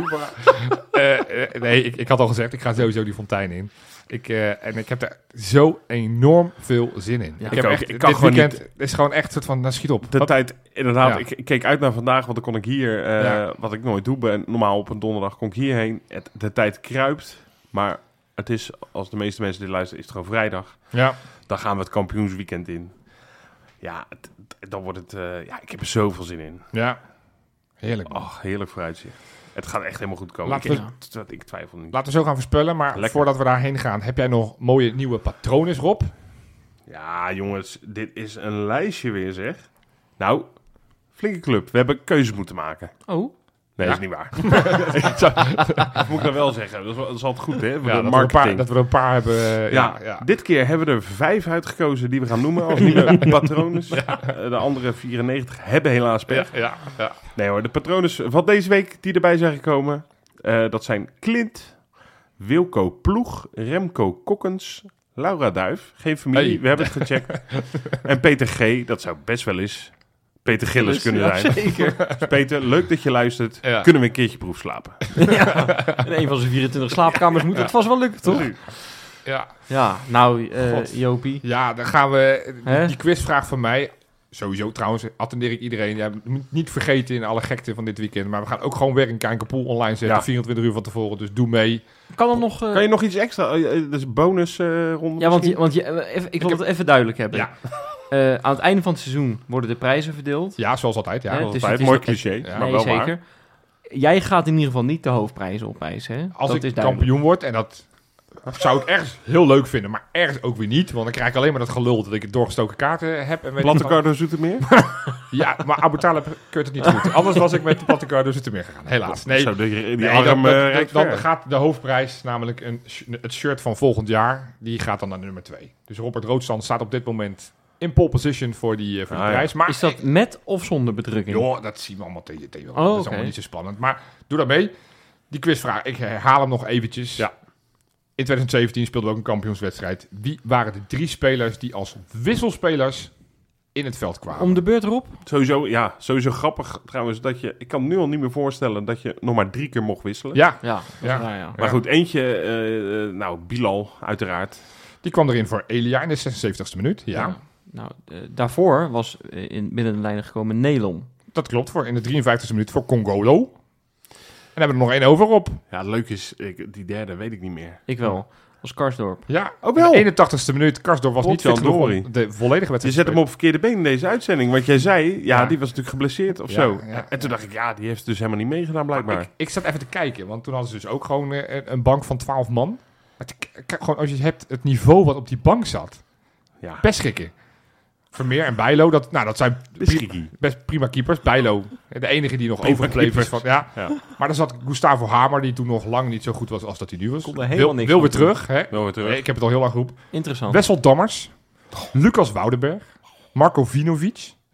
Maar, nee, ik had al gezegd, ik ga sowieso die fontein in. En ik heb er zo enorm veel zin in. Ja, dit weekend is gewoon echt een soort van, schiet op. De tijd, inderdaad. Ja. Ik keek uit naar vandaag, want dan kon ik hier, wat ik nooit doe, normaal op een donderdag kon ik hierheen. De tijd kruipt, maar het is, als de meeste mensen dit luisteren, is het gewoon vrijdag. Ja. Dan gaan we het kampioensweekend in. Ja, dan wordt het, ik heb er zoveel zin in. Ja, heerlijk. Ach, heerlijk vooruitzicht. Het gaat echt helemaal goed komen. Ik twijfel niet. Laten we zo gaan voorspellen, maar voordat we daarheen gaan, heb jij nog mooie nieuwe patronen, Rob? Ja, jongens, dit is een lijstje weer, zeg. Nou, flinke club. We hebben keuzes moeten maken. Oh. Nee, dat is niet waar. Dat moet ik dan wel zeggen. Dat is altijd goed, hè? Ja, dat we er een paar hebben. Ja. Dit keer hebben we er 5 uitgekozen die we gaan noemen als nieuwe patronen. Ja. De andere 94 hebben helaas pech. Ja. Nee hoor, de patronen van deze week die erbij zijn gekomen, dat zijn Clint, Wilco Ploeg, Remco Kokkens, Laura Duif, geen familie, we hebben het gecheckt. En Peter G, dat zou best wel eens Peter Gillis kunnen zijn. Zeker. Dus Peter, leuk dat je luistert. Ja. Kunnen we een keertje proef slapen? Ja. In een van zijn 24 slaapkamers moet het vast wel lukken, toch? Ja, nou, Jopie. Ja, dan gaan we die quizvraag van mij. Sowieso trouwens, attendeer ik iedereen. Ja, niet vergeten in alle gekte van dit weekend. Maar we gaan ook gewoon weer een Kijkerpool online zetten. 24 uur van tevoren, dus doe mee. Kan je nog iets extra? Dus bonus ronde? Ja, want ik wil het even duidelijk hebben. Ja. Aan het einde van het seizoen worden de prijzen verdeeld. Ja, zoals altijd. Ja. Zoals altijd. Mooi cliché, maar wel zeker. Waar. Jij gaat in ieder geval niet de hoofdprijzen opeisen. Hè? Als ik kampioen word, en dat zou ik ergens heel leuk vinden, maar ergens ook weer niet. Want dan krijg ik alleen maar dat gelul dat ik doorgestoken kaarten heb. Plattekardo Zoetermeer? Ja, maar Abu Talib keurt het niet goed. Anders was ik met de Plattekardo Zoetermeer gegaan. Helaas. Nee, dan gaat de hoofdprijs, namelijk het shirt van volgend jaar, die gaat dan naar nummer 2. Dus Robert Roodstand staat op dit moment in pole position voor die prijs. Maar is dat met of zonder bedrukking? Joh, dat zien we allemaal tegen. Dat is allemaal niet zo spannend. Maar doe dat mee. Die quizvraag, ik herhaal hem nog eventjes. Ja. In 2017 speelden we ook een kampioenswedstrijd. Wie waren de 3 spelers die als wisselspelers in het veld kwamen? Om de beurt erop? Sowieso grappig trouwens dat je... Ik kan me nu al niet meer voorstellen dat je nog maar 3 keer mocht wisselen. Ja. Maar goed, eentje... Bilal, uiteraard. Die kwam erin voor Elia in de 76e minuut. Ja. Nou, daarvoor was binnen de lijnen gekomen Nelon. Dat klopt, in de 53e minuut voor Congolo. En hebben we er nog 1 over op. Ja, leuk is, die derde weet ik niet meer. Ik wel, als Karsdorp. Ja, ook wel. In de 81ste minuut, Karsdorp was niet fit genoeg om de volledige wedstrijd. Je zet hem op verkeerde been in deze uitzending. Want jij zei, die was natuurlijk geblesseerd of zo. Ja. En toen dacht ik, die heeft dus helemaal niet meegedaan blijkbaar. Ik zat even te kijken, want toen hadden ze dus ook gewoon een bank van 12 man. Gewoon als je hebt het niveau wat op die bank zat. Ja. Best schrikken. Vermeer en Bijlo, dat zijn best prima keepers. Bijlo, de enige die nog overgebleven is. Maar dan zat Gustavo Hamer, die toen nog lang niet zo goed was als dat hij nu was. Wil weer terug. Hè? Nee, ik heb het al heel lang geroepen. Interessant. Wessel Dammers, Lucas Woudenberg, Marco Vinovic,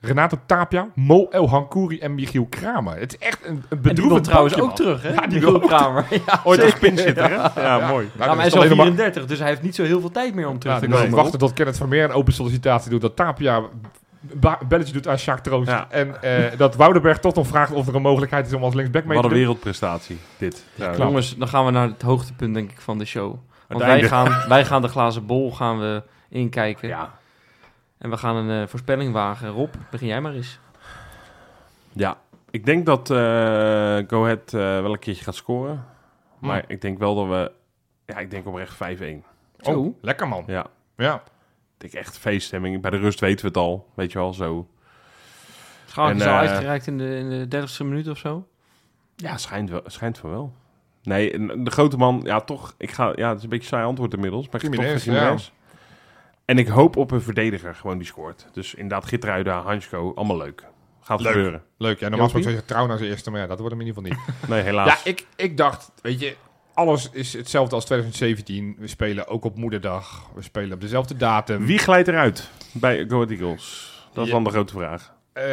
Renato Tapia, Mo El Hankouri en Michiel Kramer. Het is echt een bedroevend. Die wil trouwens ook man. terug, hè? Ja, die Michiel wil Kramer. Ja, Ooit als zeker. pinchitter, hè? Ja, mooi. Maar hij is al 34, dus hij heeft niet zo heel veel tijd meer om terug te komen. Wachten tot Kenneth Vermeer een open sollicitatie doet. Dat Tapia een belletje doet aan Sjaak Troost. Ja. En dat Woudenberg toch nog vraagt of er een mogelijkheid is om als linksback mee Wat te een doen. wereldprestatie, dit. Ja, Jongens, dan gaan we naar het hoogtepunt, denk ik, van de show. Want einde. wij gaan de glazen bol gaan we inkijken. Ja. En we gaan een voorspelling wagen. Rob, begin jij maar eens. Ja, ik denk dat Go Ahead wel een keertje gaat scoren. Maar ik denk wel dat we... Ja, ik denk oprecht 5-1. Oh, lekker man. Ja. Ja. Ik denk echt feeststemming. Bij de rust weten we het al. Weet je wel, zo. Schaak is al uitgereikt in de 30e minuut of zo? Ja, schijnt van wel. Nee, de grote man... Ja, toch. Het is een beetje saai antwoord inmiddels. Maar Jiménez, toch Jiménez. En ik hoop op een verdediger gewoon die scoort. Dus inderdaad, Geertruida, Hansko, allemaal leuk. Gaat gebeuren. Leuk, ja. Normaal gesproken zeg je Trouw naar zijn eerste, maar ja, dat wordt hem in ieder geval niet. Nee, helaas. Ja, ik dacht, weet je, alles is hetzelfde als 2017. We spelen ook op moederdag. We spelen op dezelfde datum. Wie glijdt eruit bij Go Ahead Eagles? Dat is dan de grote vraag.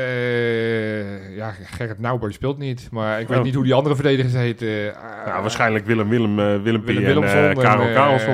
Gerrit Nauber speelt niet. Maar ik weet niet hoe die andere verdedigers heten. Waarschijnlijk Willem Willemson en Karel Karelsson.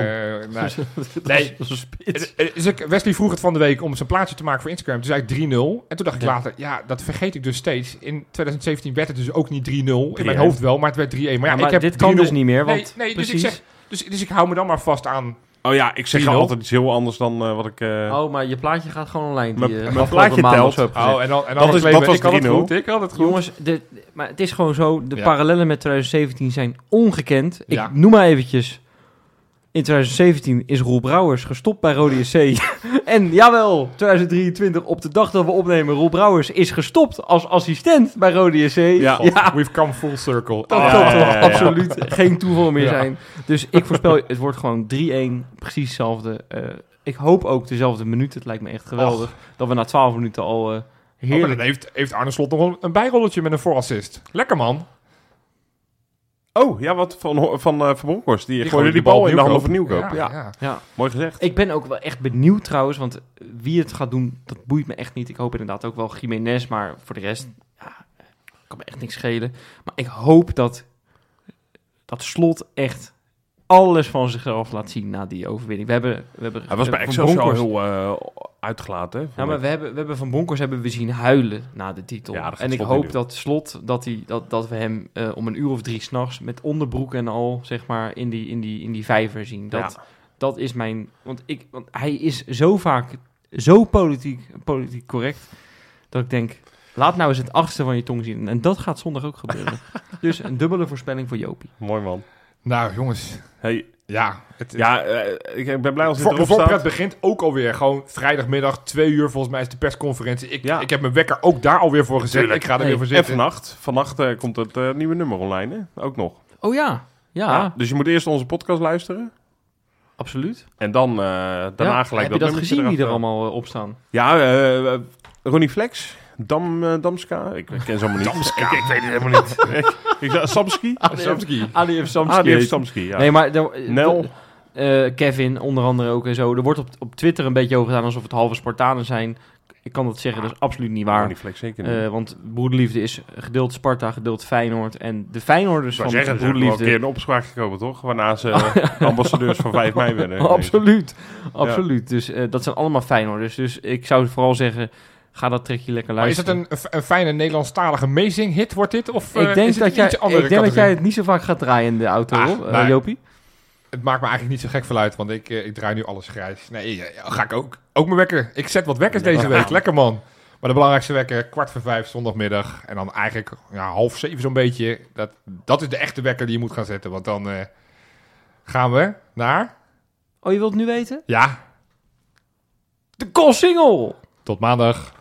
Wesley vroeg het van de week om zijn plaatje te maken voor Instagram. Toen zei ik 3-0. En toen dacht ik later, dat vergeet ik dus steeds. In 2017 werd het dus ook niet 3-0. In mijn hoofd wel, maar het werd 3-1. Maar ik heb dit kan dus niet meer. Want dus ik hou me dan maar vast aan. Oh ja, ik zeg altijd iets heel anders dan wat ik... Oh, maar je plaatje gaat gewoon online. Mijn plaatje telt. En dan dat was 3-0. Ik had het goed. Jongens, maar het is gewoon zo. De parallellen met 2017 zijn ongekend. Ik Ja. noem maar eventjes. In 2017 is Roel Brouwers gestopt bij Rode SC. En jawel, 2023 op de dag dat we opnemen. Roel Brouwers is gestopt als assistent bij Rode SC. Ja. We've come full circle. Dat kan toch absoluut geen toeval meer zijn. Dus ik voorspel, het wordt gewoon 3-1. Precies hetzelfde. Ik hoop ook dezelfde minuten. Het lijkt me echt geweldig. Dat we na 12 minuten al heerlijk... Maar dan heeft Arne Slot nog een bijrolletje met een voorassist. Lekker man. Oh, ja, wat van Bronckhorst. Die gooide die bal in de handen van Nieuwkoop. Ja. Mooi gezegd. Ik ben ook wel echt benieuwd trouwens, want wie het gaat doen, dat boeit me echt niet. Ik hoop inderdaad ook wel Jiménez, maar voor de rest kan me echt niks schelen. Maar ik hoop dat Slot echt alles van zichzelf laat zien na die overwinning. Hij was bij Excelsior heel uitgelaten. Hè, ja, maar we hebben van Bronckhorst zien huilen na de titel. Ja, en ik hoop dat Slot, dat we hem om 1 uur of 3 s'nachts met onderbroek en al, zeg maar, in die vijver zien. Dat is mijn... Want hij is zo vaak zo politiek correct, dat ik denk, laat nou eens het 8e van je tong zien. En dat gaat zondag ook gebeuren. Dus een dubbele voorspelling voor Jopie. Mooi man. Nou, jongens. Hey. Ja. Ik ben blij als het erop staat. De voorpret begint ook alweer. Gewoon vrijdagmiddag, 2 uur volgens mij is de persconferentie. Ik heb mijn wekker ook daar alweer voor gezet. Tuurlijk. Ik ga er weer voor zitten. En vannacht komt het nieuwe nummer online, hè? Ook nog. Oh ja. Dus je moet eerst onze podcast luisteren. Absoluut. En dan daarna gelijk heb dat je dat gezien wie er allemaal op staan? Ja, Ronnie Flex. Damska. Ik ken ze allemaal niet. Damska. Ik weet het helemaal niet. Samski? ADF Samski, ja. Nee, maar... Nel. Kevin, onder andere ook en zo. Er wordt op Twitter een beetje over gedaan alsof het halve Spartanen zijn. Ik kan dat zeggen, dat is absoluut niet waar. Ronnie Flex zeker niet. Want broederliefde is gedeeld Sparta, gedeeld Feyenoord. En de Feyenoorders van broederliefde... Ze hebben een keer een opspraak gekomen, toch? Waarna ze ambassadeurs van 5 mei werden. Absoluut. Ja. Dus dat zijn allemaal Feyenoorders. Dus ik zou vooral zeggen... Ga dat trekje lekker luisteren. Maar is het een fijne Nederlandstalige amazing hit, wordt dit? Of ik denk dat jij het niet zo vaak gaat draaien in de auto, Jopie. Het maakt me eigenlijk niet zo gek veel uit, want ik draai nu alles grijs. Nee, ga ik ook mijn wekker. Ik zet wat wekkers deze week. Lekker man. Maar de belangrijkste wekker, 4:45 zondagmiddag. En dan eigenlijk 6:30 zo'n beetje. Dat is de echte wekker die je moet gaan zetten. Want dan gaan we naar... Oh, je wilt het nu weten? Ja. De Koolsingel! Tot maandag.